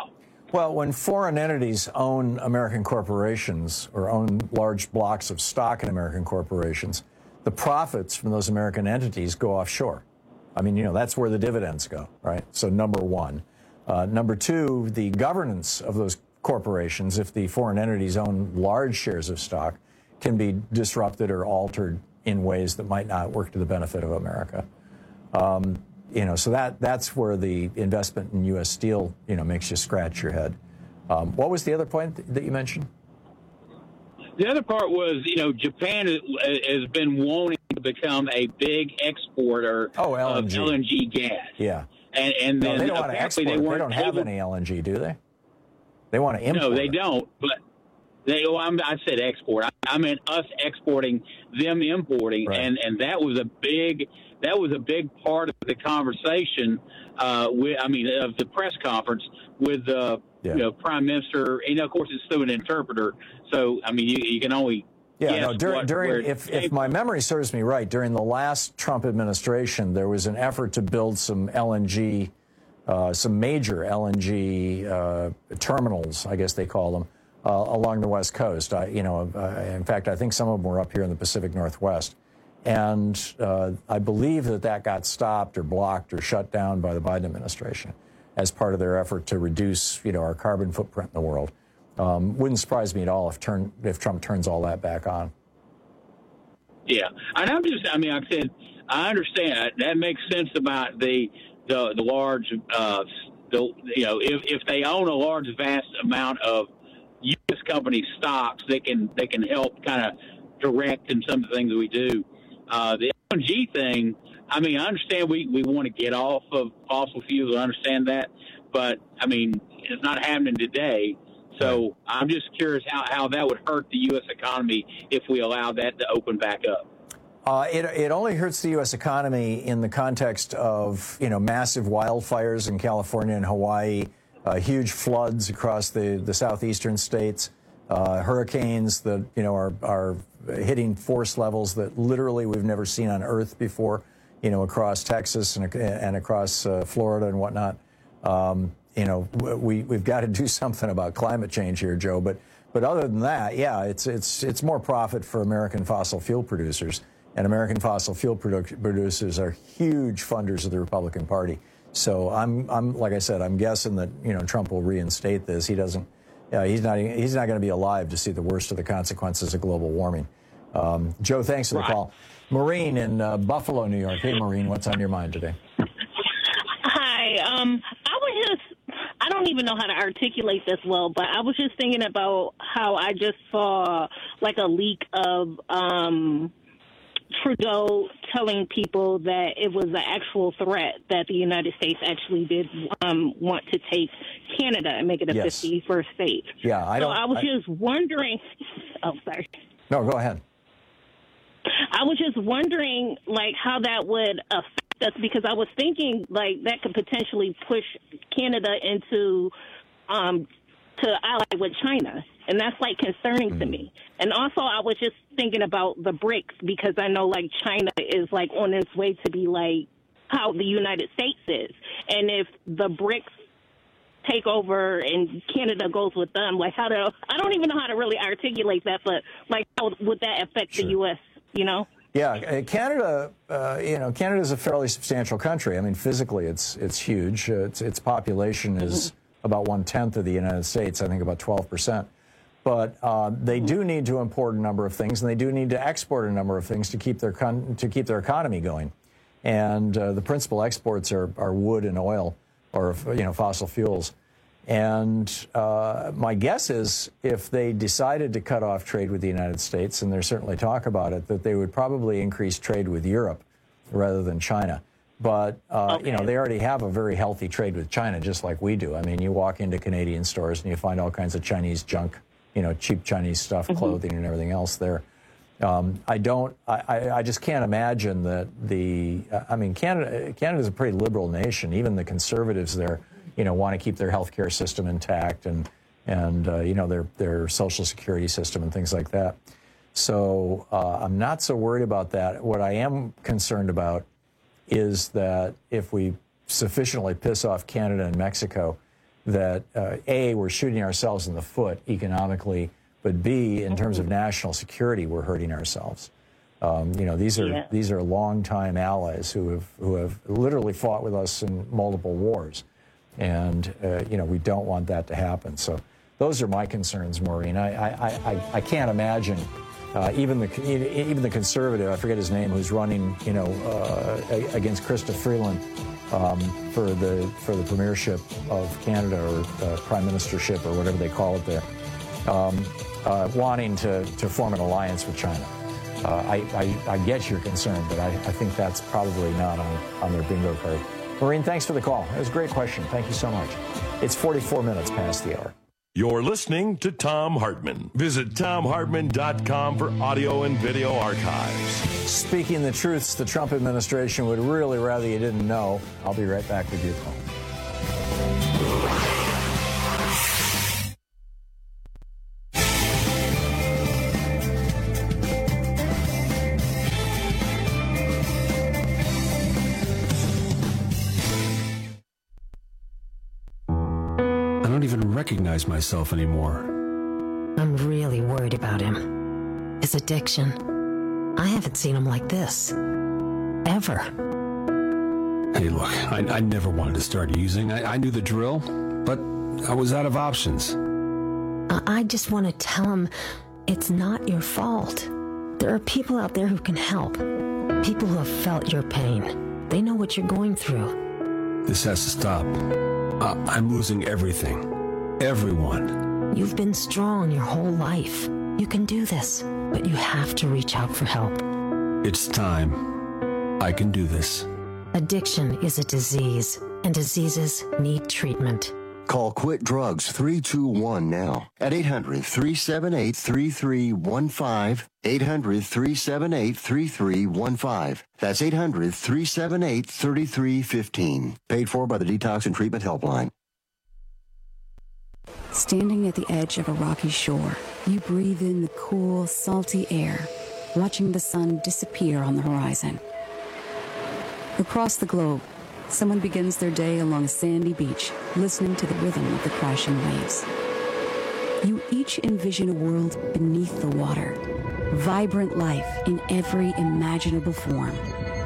[SPEAKER 18] Well, when foreign entities own American corporations or own large blocks of stock in American corporations, the profits from those American entities go offshore. I mean, that's where the dividends go, right? So number one. Number two, the governance of those corporations, if the foreign entities own large shares of stock, can be disrupted or altered in ways that might not work to the benefit of America. So that's where the investment in U.S. Steel, makes you scratch your head. What was the other point that you mentioned?
[SPEAKER 7] The other part was, Japan has been wanting to become a big exporter of LNG gas.
[SPEAKER 18] Yeah.
[SPEAKER 7] And then
[SPEAKER 18] they don't want to export. They don't have any LNG, do they? They want to import.
[SPEAKER 7] No, they don't. But I said export. I meant us exporting, them importing,
[SPEAKER 18] right.
[SPEAKER 7] and that was a big part of the conversation. Of the press conference with the Prime Minister. And of course, it's through an interpreter. So you can only.
[SPEAKER 18] Yeah, if my memory serves me right, during the last Trump administration, there was an effort to build some LNG, some major LNG terminals, I guess they call them, along the West Coast. In fact, I think some of them were up here in the Pacific Northwest. And I believe that got stopped or blocked or shut down by the Biden administration as part of their effort to reduce, our carbon footprint in the world. Wouldn't surprise me at all if Trump turns all that back on.
[SPEAKER 7] Yeah, and like I said, I understand that makes sense about the large, if they own a large, vast amount of U.S. company stocks, they can help kind of direct in some of the things we do. The LNG thing, I understand we want to get off of fossil fuels. I understand that, but it's not happening today. So I'm just curious how that would hurt the U.S. economy if we allow that to open back up.
[SPEAKER 18] It only hurts the U.S. economy in the context of, massive wildfires in California and Hawaii, huge floods across the southeastern states, hurricanes that, are hitting force levels that literally we've never seen on Earth before, across Texas and across Florida and whatnot. We've got to do something about climate change here, Joe. But other than that, yeah, it's more profit for American fossil fuel producers, and American fossil fuel producers are huge funders of the Republican Party. So I'm like I said, I'm guessing that Trump will reinstate this. He's not going to be alive to see the worst of the consequences of global warming. Joe, thanks for the call. Maureen in Buffalo, New York. Hey, Maureen, what's on your mind today?
[SPEAKER 9] Hi. I don't even know how to articulate this well, but I was just thinking about how I just saw like a leak of Trudeau telling people that it was an actual threat that the United States actually did want to take Canada and make it a 51st state.
[SPEAKER 18] Yeah,
[SPEAKER 9] I was just wondering. Oh, sorry.
[SPEAKER 18] No, go ahead.
[SPEAKER 9] I was just wondering, how that would affect us, because I was thinking, that could potentially push Canada into to ally with China, and that's, concerning to me. And also, I was just thinking about the BRICS, because I know, China is, on its way to be, how the United States is. And if the BRICS take over and Canada goes with them, I don't even know how to really articulate that, but, how would that affect the U.S.,
[SPEAKER 18] Yeah, Canada, Canada is a fairly substantial country. Physically, it's huge. Its population is about 1/10 of the United States. I think about 12%. But they do need to import a number of things, and they do need to export a number of things to keep their economy going. And the principal exports are wood and oil, or fossil fuels. And my guess is if they decided to cut off trade with the United States, and there's certainly talk about it, that they would probably increase trade with Europe rather than China. But, they already have a very healthy trade with China, just like we do. You walk into Canadian stores and you find all kinds of Chinese junk, cheap Chinese stuff, clothing and everything else there. I just can't imagine that Canada's a pretty liberal nation. Even the conservatives there, want to keep their healthcare system intact and their social security system and things like that. So I'm not so worried about that. What I am concerned about is that if we sufficiently piss off Canada and Mexico, that, A, we're shooting ourselves in the foot economically, but B, in terms of national security, we're hurting ourselves. These are longtime allies who have literally fought with us in multiple wars, and we don't want that to happen. So those are my concerns, Maureen. I can't imagine even the conservative, I forget his name, who's running against Chrystia Freeland for the premiership of Canada, or prime ministership, or whatever they call it there, wanting to form an alliance with China. I get your concern, but I think that's probably not on their bingo card. Maureen, thanks for the call. It was a great question. Thank you so much. It's 44 minutes past the hour.
[SPEAKER 17] You're listening to Thom Hartmann. Visit ThomHartmann.com for audio and video archives.
[SPEAKER 18] Speaking the truths the Trump administration would really rather you didn't know. I'll be right back with your call.
[SPEAKER 10] I don't even recognize myself anymore.
[SPEAKER 11] I'm really worried about him. His addiction. I haven't seen him like this. Ever.
[SPEAKER 10] Hey, look, I never wanted to start using. I knew the drill, but I was out of options.
[SPEAKER 11] I just want to tell him it's not your fault. There are people out there who can help. People who have felt your pain. They know what you're going through.
[SPEAKER 10] This has to stop. I'm losing everything. Everyone.
[SPEAKER 11] You've been strong your whole life. You can do this, but you have to reach out for help.
[SPEAKER 10] It's time. I can do this.
[SPEAKER 11] Addiction is a disease, and diseases need treatment.
[SPEAKER 21] Call Quit Drugs 321 now at 800-378-3315. 800-378-3315. That's 800-378-3315. Paid for by the Detox and Treatment Helpline.
[SPEAKER 12] Standing at the edge of a rocky shore, you breathe in the cool, salty air, watching the sun disappear on the horizon. Across the globe, someone begins their day along a sandy beach, listening to the rhythm of the crashing waves. You each envision a world beneath the water, vibrant life in every imaginable form.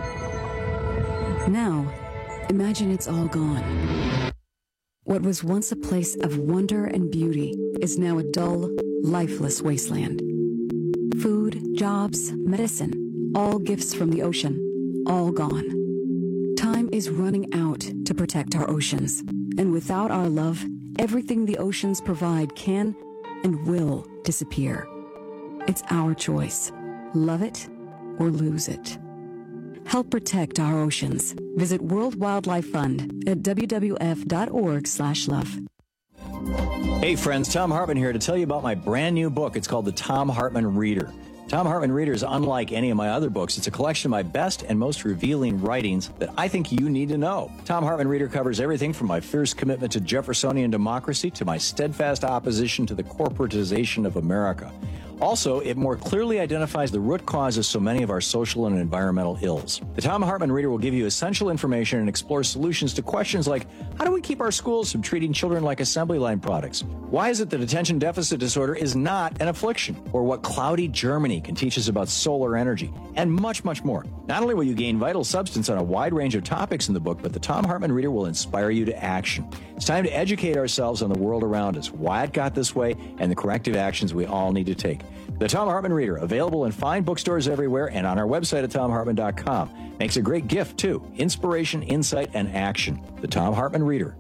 [SPEAKER 12] Now, imagine it's all gone. What was once a place of wonder and beauty is now a dull, lifeless wasteland. Food, jobs, medicine, all gifts from the ocean, all gone. Time is running out to protect our oceans, and without our love, everything the oceans provide can and will disappear. It's our choice. Love it or lose it. Help protect our oceans. Visit World Wildlife Fund at wwf.org/love.
[SPEAKER 18] Hey friends, Thom Hartmann here to tell you about my brand new book. It's called The Thom Hartmann Reader. Thom Hartmann Reader is unlike any of my other books. It's a collection of my best and most revealing writings that I think you need to know. Thom Hartmann Reader covers everything from my fierce commitment to Jeffersonian democracy to my steadfast opposition to the corporatization of America. Also, it more clearly identifies the root cause of so many of our social and environmental ills. The Thom Hartmann Reader will give you essential information and explore solutions to questions like, how do we keep our schools from treating children like assembly line products? Why is it that attention deficit disorder is not an affliction? Or what cloudy Germany can teach us about solar energy? And much, much more. Not only will you gain vital substance on a wide range of topics in the book, but the Thom Hartmann Reader will inspire you to action. It's time to educate ourselves on the world around us, why it got this way, and the corrective actions we all need to take. The Thom Hartmann Reader, available in fine bookstores everywhere and on our website at ThomHartmann.com. Makes a great gift, too. Inspiration, insight, and action. The Thom Hartmann Reader.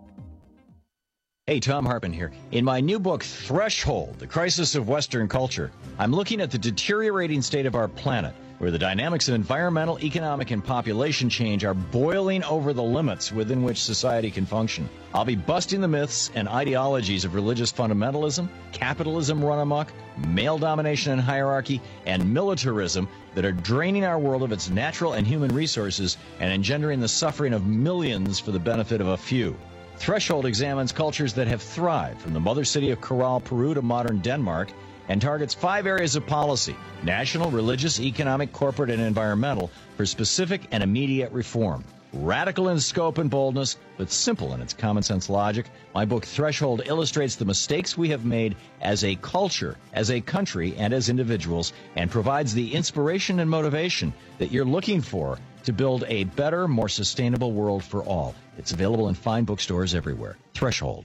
[SPEAKER 13] Hey, Thom Hartmann here. In my new book, Threshold, The Crisis of Western Culture, I'm looking at the deteriorating state of our planet, where the dynamics of environmental, economic, and population change are boiling over the limits within which society can function. I'll be busting the myths and ideologies of religious fundamentalism, capitalism run amok, male domination and hierarchy, and militarism that are draining our world of its natural and human resources and engendering the suffering of millions for the benefit of a few. Threshold examines cultures that have thrived, from the mother city of Corral, Peru to modern Denmark, and targets 5 areas of policy: national, religious, economic, corporate, and environmental, for specific and immediate reform. Radical in scope and boldness, but simple in its common sense logic, my book Threshold illustrates the mistakes we have made as a culture, as a country, and as individuals, and provides the inspiration and motivation that you're looking for to build a better, more sustainable world for all. It's available in fine bookstores everywhere. Threshold.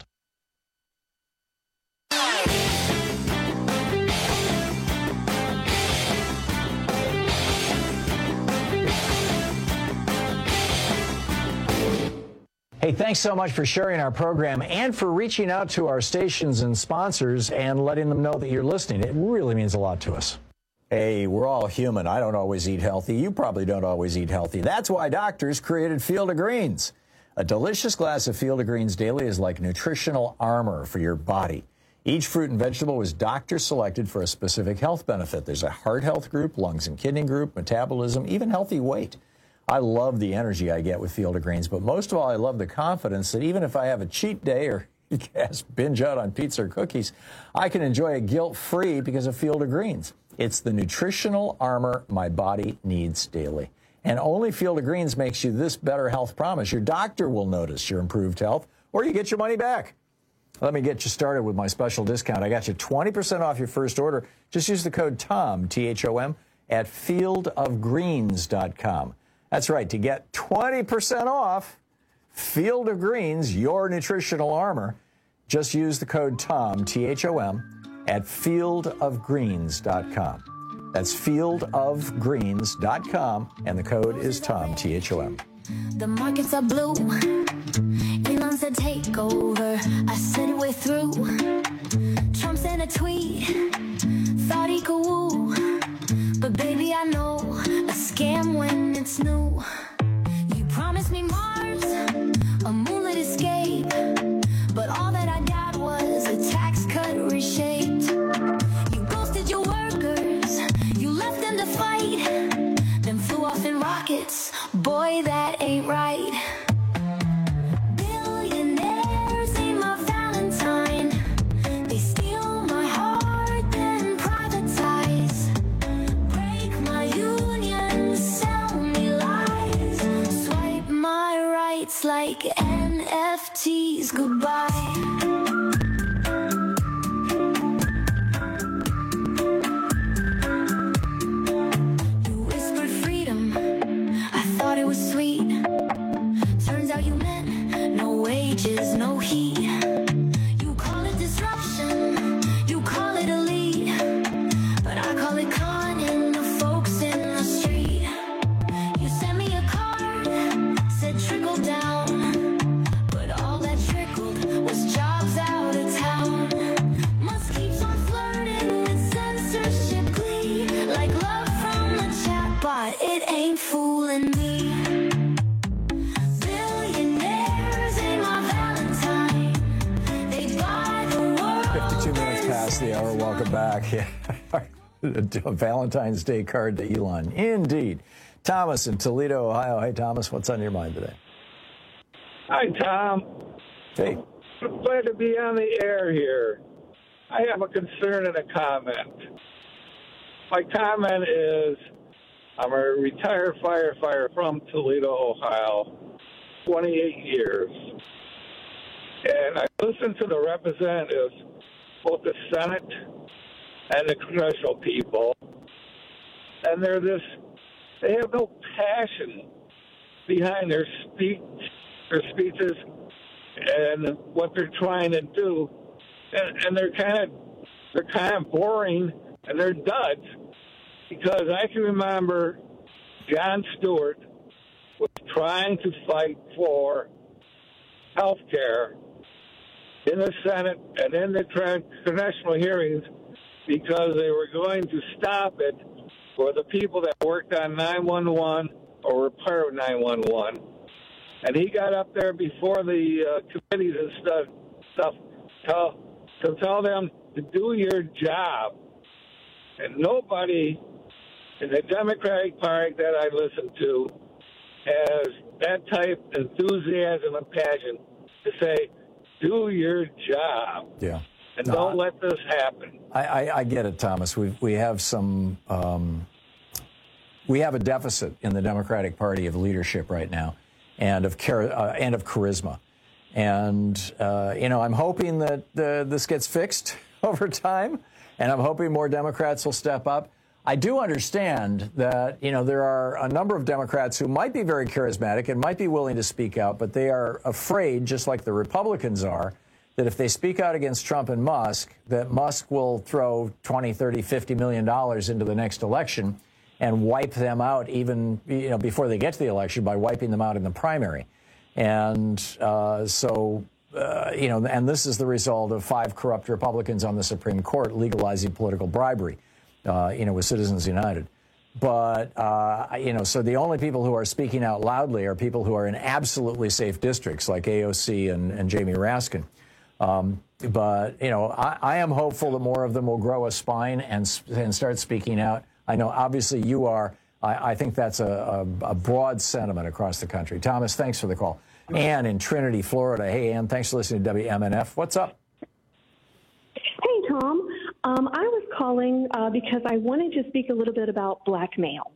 [SPEAKER 18] Hey, thanks so much for sharing our program and for reaching out to our stations and sponsors and letting them know that you're listening. It really means a lot to us. Hey, we're all human. I don't always eat healthy. You probably don't always eat healthy. That's why doctors created Field of Greens. A delicious glass of Field of Greens daily is like nutritional armor for your body. Each fruit and vegetable was doctor selected for a specific health benefit. There's a heart health group, lungs and kidney group, metabolism, even healthy weight. I love the energy I get with Field of Greens, but most of all, I love the confidence that even if I have a cheat day or binge out on pizza or cookies, I can enjoy it guilt-free because of Field of Greens. It's the nutritional armor my body needs daily. And only Field of Greens makes you this better health promise. Your doctor will notice your improved health, or you get your money back. Let me get you started with my special discount. I got you 20% off your first order. Just use the code TOM, T-H-O-M, at fieldofgreens.com. That's right. To get 20% off Field of Greens, your nutritional armor, just use the code TOM, T-H-O-M, at fieldofgreens.com. That's fieldofgreens.com, and the code is TOM, T-H-O-M.
[SPEAKER 1] The markets are blue. Elon said take over. I said we're through. Trump sent a tweet. Thought he could woo. But baby, I know a scam when it's new. You promised me Mars, a moonlit escape, but all that I got was a tax cut reshaped. You ghosted your workers, you left them to fight, then flew off in rockets. Boy, that ain't right. Billionaires ain't my Valentine. They steal my heart, then privatize. Break my union, sell me lies. Swipe my rights like NFTs. Goodbye. No heat. You call it disruption, you call it elite, but I call it conning the folks in the street. You sent me a card, said trickle down, but all that trickled was jobs out of town. Musk keeps on flirting with censorship glee, like love from the chatbot, it ain't fooling me.
[SPEAKER 18] 52 minutes past the hour. Welcome back. A Valentine's Day card to Elon. Indeed. Thomas in Toledo, Ohio. Hey, Thomas, what's on your mind today?
[SPEAKER 14] Hi, Tom.
[SPEAKER 18] Hey.
[SPEAKER 14] I'm glad to be on the air here. I have a concern and a comment. My comment is I'm a retired firefighter from Toledo, Ohio, 28 years. And I listened to the representatives, both the Senate and the congressional people, and they have no passion behind their speeches and what they're trying to do, and they're kind of boring and they're duds, because I can remember Jon Stewart was trying to fight for health care in the Senate and in the congressional hearings because they were going to stop it for the people that worked on 911 or were part of 911. And he got up there before the committees and stuff to tell them to do your job. And nobody in the Democratic Party that I listen to has that type of enthusiasm and passion to say, do your job.
[SPEAKER 18] Yeah.
[SPEAKER 14] And don't let this happen.
[SPEAKER 18] I get it, Thomas. We have we have a deficit in the Democratic Party of leadership right now. and of charisma. And, I'm hoping that this gets fixed over time, and I'm hoping more Democrats will step up. I do understand that, there are a number of Democrats who might be very charismatic and might be willing to speak out, but they are afraid, just like the Republicans are, that if they speak out against Trump and Musk, that Musk will throw $20, $30, $50 million into the next election and wipe them out even, before they get to the election by wiping them out in the primary. And and this is the result of 5 corrupt Republicans on the Supreme Court legalizing political bribery, with Citizens United. But, so the only people who are speaking out loudly are people who are in absolutely safe districts like AOC and Jamie Raskin. But I am hopeful that more of them will grow a spine and start speaking out. I know, obviously, you are. I think that's a broad sentiment across the country. Thomas, thanks for the call. Ann in Trinity, Florida. Hey, Ann, thanks for listening to WMNF. What's up?
[SPEAKER 15] Hey, Tom. I was calling because I wanted to speak a little bit about blackmail.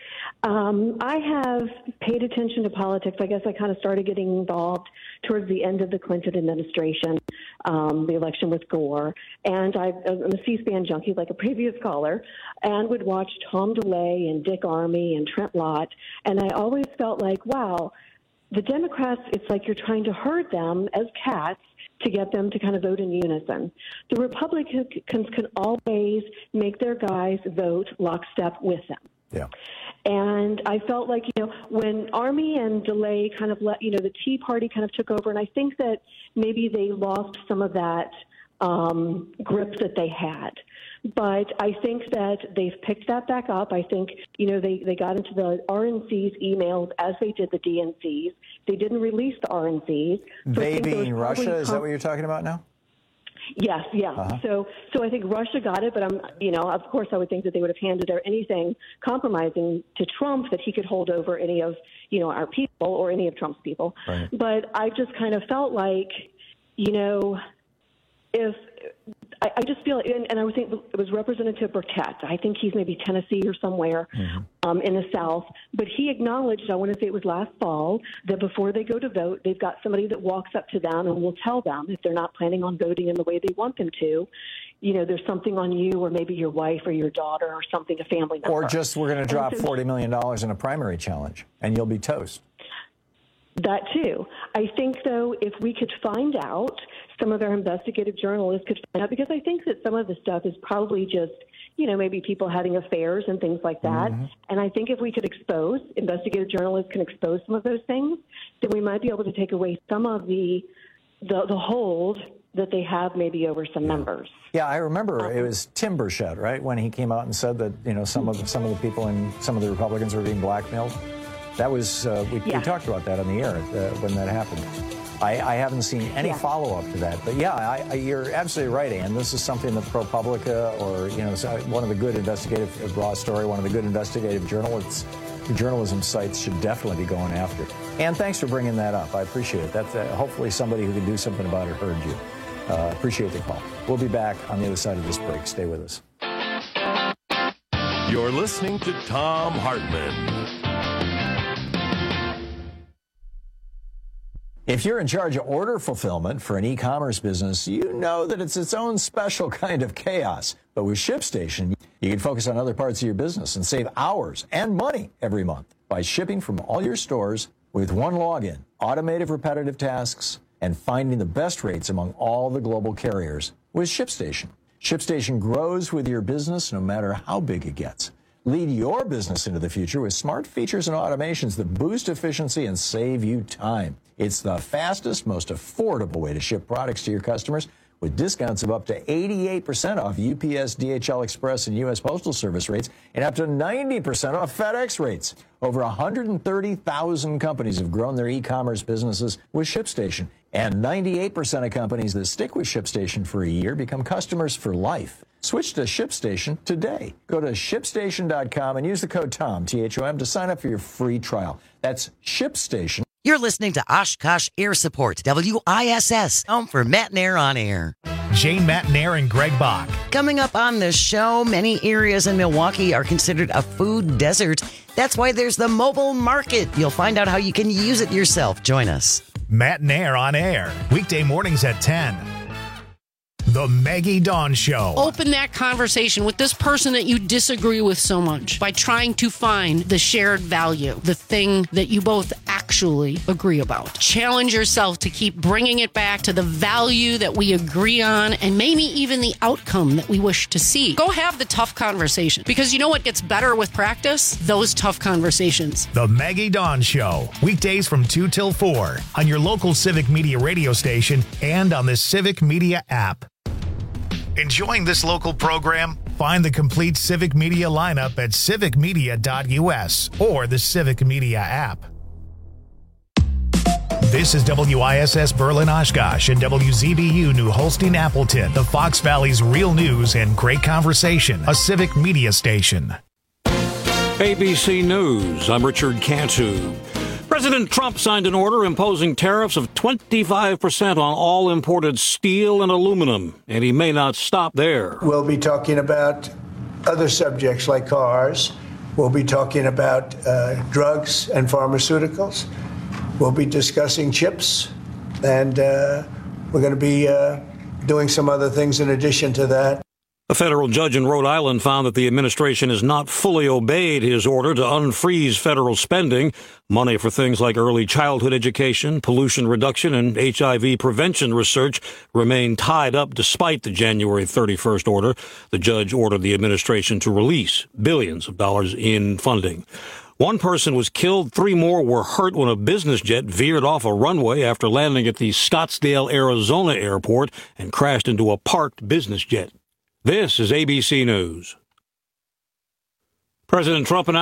[SPEAKER 15] I have paid attention to politics. I guess I kind of started getting involved towards the end of the Clinton administration, the election with Gore. And I'm a C-SPAN junkie like a previous caller and would watch Tom DeLay and Dick Armey and Trent Lott. And I always felt like, wow, the Democrats, it's like you're trying to herd them as cats to get them to kind of vote in unison. The Republicans can always make their guys vote lockstep with them.
[SPEAKER 18] Yeah.
[SPEAKER 15] And I felt like, when Armey and DeLay kind of let, the Tea Party kind of took over, and I think that maybe they lost some of that grip that they had. But I think that they've picked that back up. I think, they got into the RNC's emails as they did the DNC's. They didn't release the RNC's. So
[SPEAKER 18] they being Russia, is that what you're talking about now?
[SPEAKER 15] Yes, yeah. Uh-huh. So I think Russia got it, but of course I would think that they would have handed out anything compromising to Trump that he could hold over any of, our people or any of Trump's people.
[SPEAKER 18] Right.
[SPEAKER 15] But I just kind of felt like, if I just feel, and I would think it was Representative Burkett. I think he's maybe Tennessee or somewhere in the South. But he acknowledged, I want to say it was last fall, that before they go to vote, they've got somebody that walks up to them and will tell them if they're not planning on voting in the way they want them to, there's something on you or maybe your wife or your daughter or something, a family member.
[SPEAKER 18] Or just we're going to drop $40 million in a primary challenge and you'll be toast.
[SPEAKER 15] That too. I think, though, if we could find out, some of our investigative journalists could find out, because I think that some of the stuff is probably just, maybe people having affairs and things like that. Mm-hmm. And I think if we could investigative journalists can expose some of those things, then we might be able to take away some of the hold that they have maybe over some members.
[SPEAKER 18] Yeah, I remember it was Tim Burchett, right, when he came out and said that, some of the people and some of the Republicans were being blackmailed. That was, we talked about that on the air when that happened. I haven't seen any follow-up to that. But you're absolutely right, Ann. This is something that ProPublica or, one of the good investigative, Raw Story, one of the good investigative journalism sites should definitely be going after. Ann, thanks for bringing that up. I appreciate it. That's hopefully somebody who can do something about it heard you. Appreciate the call. We'll be back on the other side of this break. Stay with us.
[SPEAKER 17] You're listening to Thom Hartmann.
[SPEAKER 18] If you're in charge of order fulfillment for an e-commerce business, you know that it's its own special kind of chaos. But with ShipStation, you can focus on other parts of your business and save hours and money every month by shipping from all your stores with one login, automated repetitive tasks, and finding the best rates among all the global carriers with ShipStation. ShipStation grows with your business no matter how big it gets. Lead your business into the future with smart features and automations that boost efficiency and save you time. It's the fastest, most affordable way to ship products to your customers with discounts of up to 88% off UPS, DHL Express, and U.S. Postal Service rates and up to 90% off FedEx rates. Over 130,000 companies have grown their e-commerce businesses with ShipStation. And 98% of companies that stick with ShipStation for a year become customers for life. Switch to ShipStation today. Go to ShipStation.com and use the code TOM, T-H-O-M, to sign up for your free trial. That's ShipStation.
[SPEAKER 16] You're listening to Oshkosh Air Support, WISS, home for Matt and Air on Air.
[SPEAKER 2] Jane Matnair and Greg Bach.
[SPEAKER 16] Coming up on the show, many areas in Milwaukee are considered a food desert. That's why there's the mobile market. You'll find out how you can use it yourself. Join us.
[SPEAKER 2] Matnair on air, weekday mornings at 10. The Maggie Dawn Show.
[SPEAKER 19] Open that conversation with this person that you disagree with so much by trying to find the shared value, the thing that you both actually agree about. Challenge yourself to keep bringing it back to the value that we agree on and maybe even the outcome that we wish to see. Go have the tough conversation, because you know what gets better with practice? Those tough conversations.
[SPEAKER 2] The Maggie Dawn Show, weekdays from 2 till 4 on your local Civic Media radio station and on the Civic Media app. Enjoying this local program? Find the complete Civic Media lineup at civicmedia.us or the Civic Media app. This is WISS Berlin Oshkosh and WZBU New Holstein Appleton, the Fox Valley's real news and great conversation, a Civic Media station.
[SPEAKER 20] ABC News, I'm Richard Cantu. President Trump signed an order imposing tariffs of 25% on all imported steel and aluminum, and he may not stop there.
[SPEAKER 22] We'll be talking about other subjects like cars. We'll be talking about drugs and pharmaceuticals. We'll be discussing chips, and we're going to be doing some other things in addition to that.
[SPEAKER 20] A federal judge in Rhode Island found that the administration has not fully obeyed his order to unfreeze federal spending. Money for things like early childhood education, pollution reduction, and HIV prevention research remain tied up despite the January 31st order. The judge ordered the administration to release billions of dollars in funding. One person was killed, 3 more were hurt when a business jet veered off a runway after landing at the Scottsdale, Arizona airport and crashed into a parked business jet. This is ABC News. President Trump announced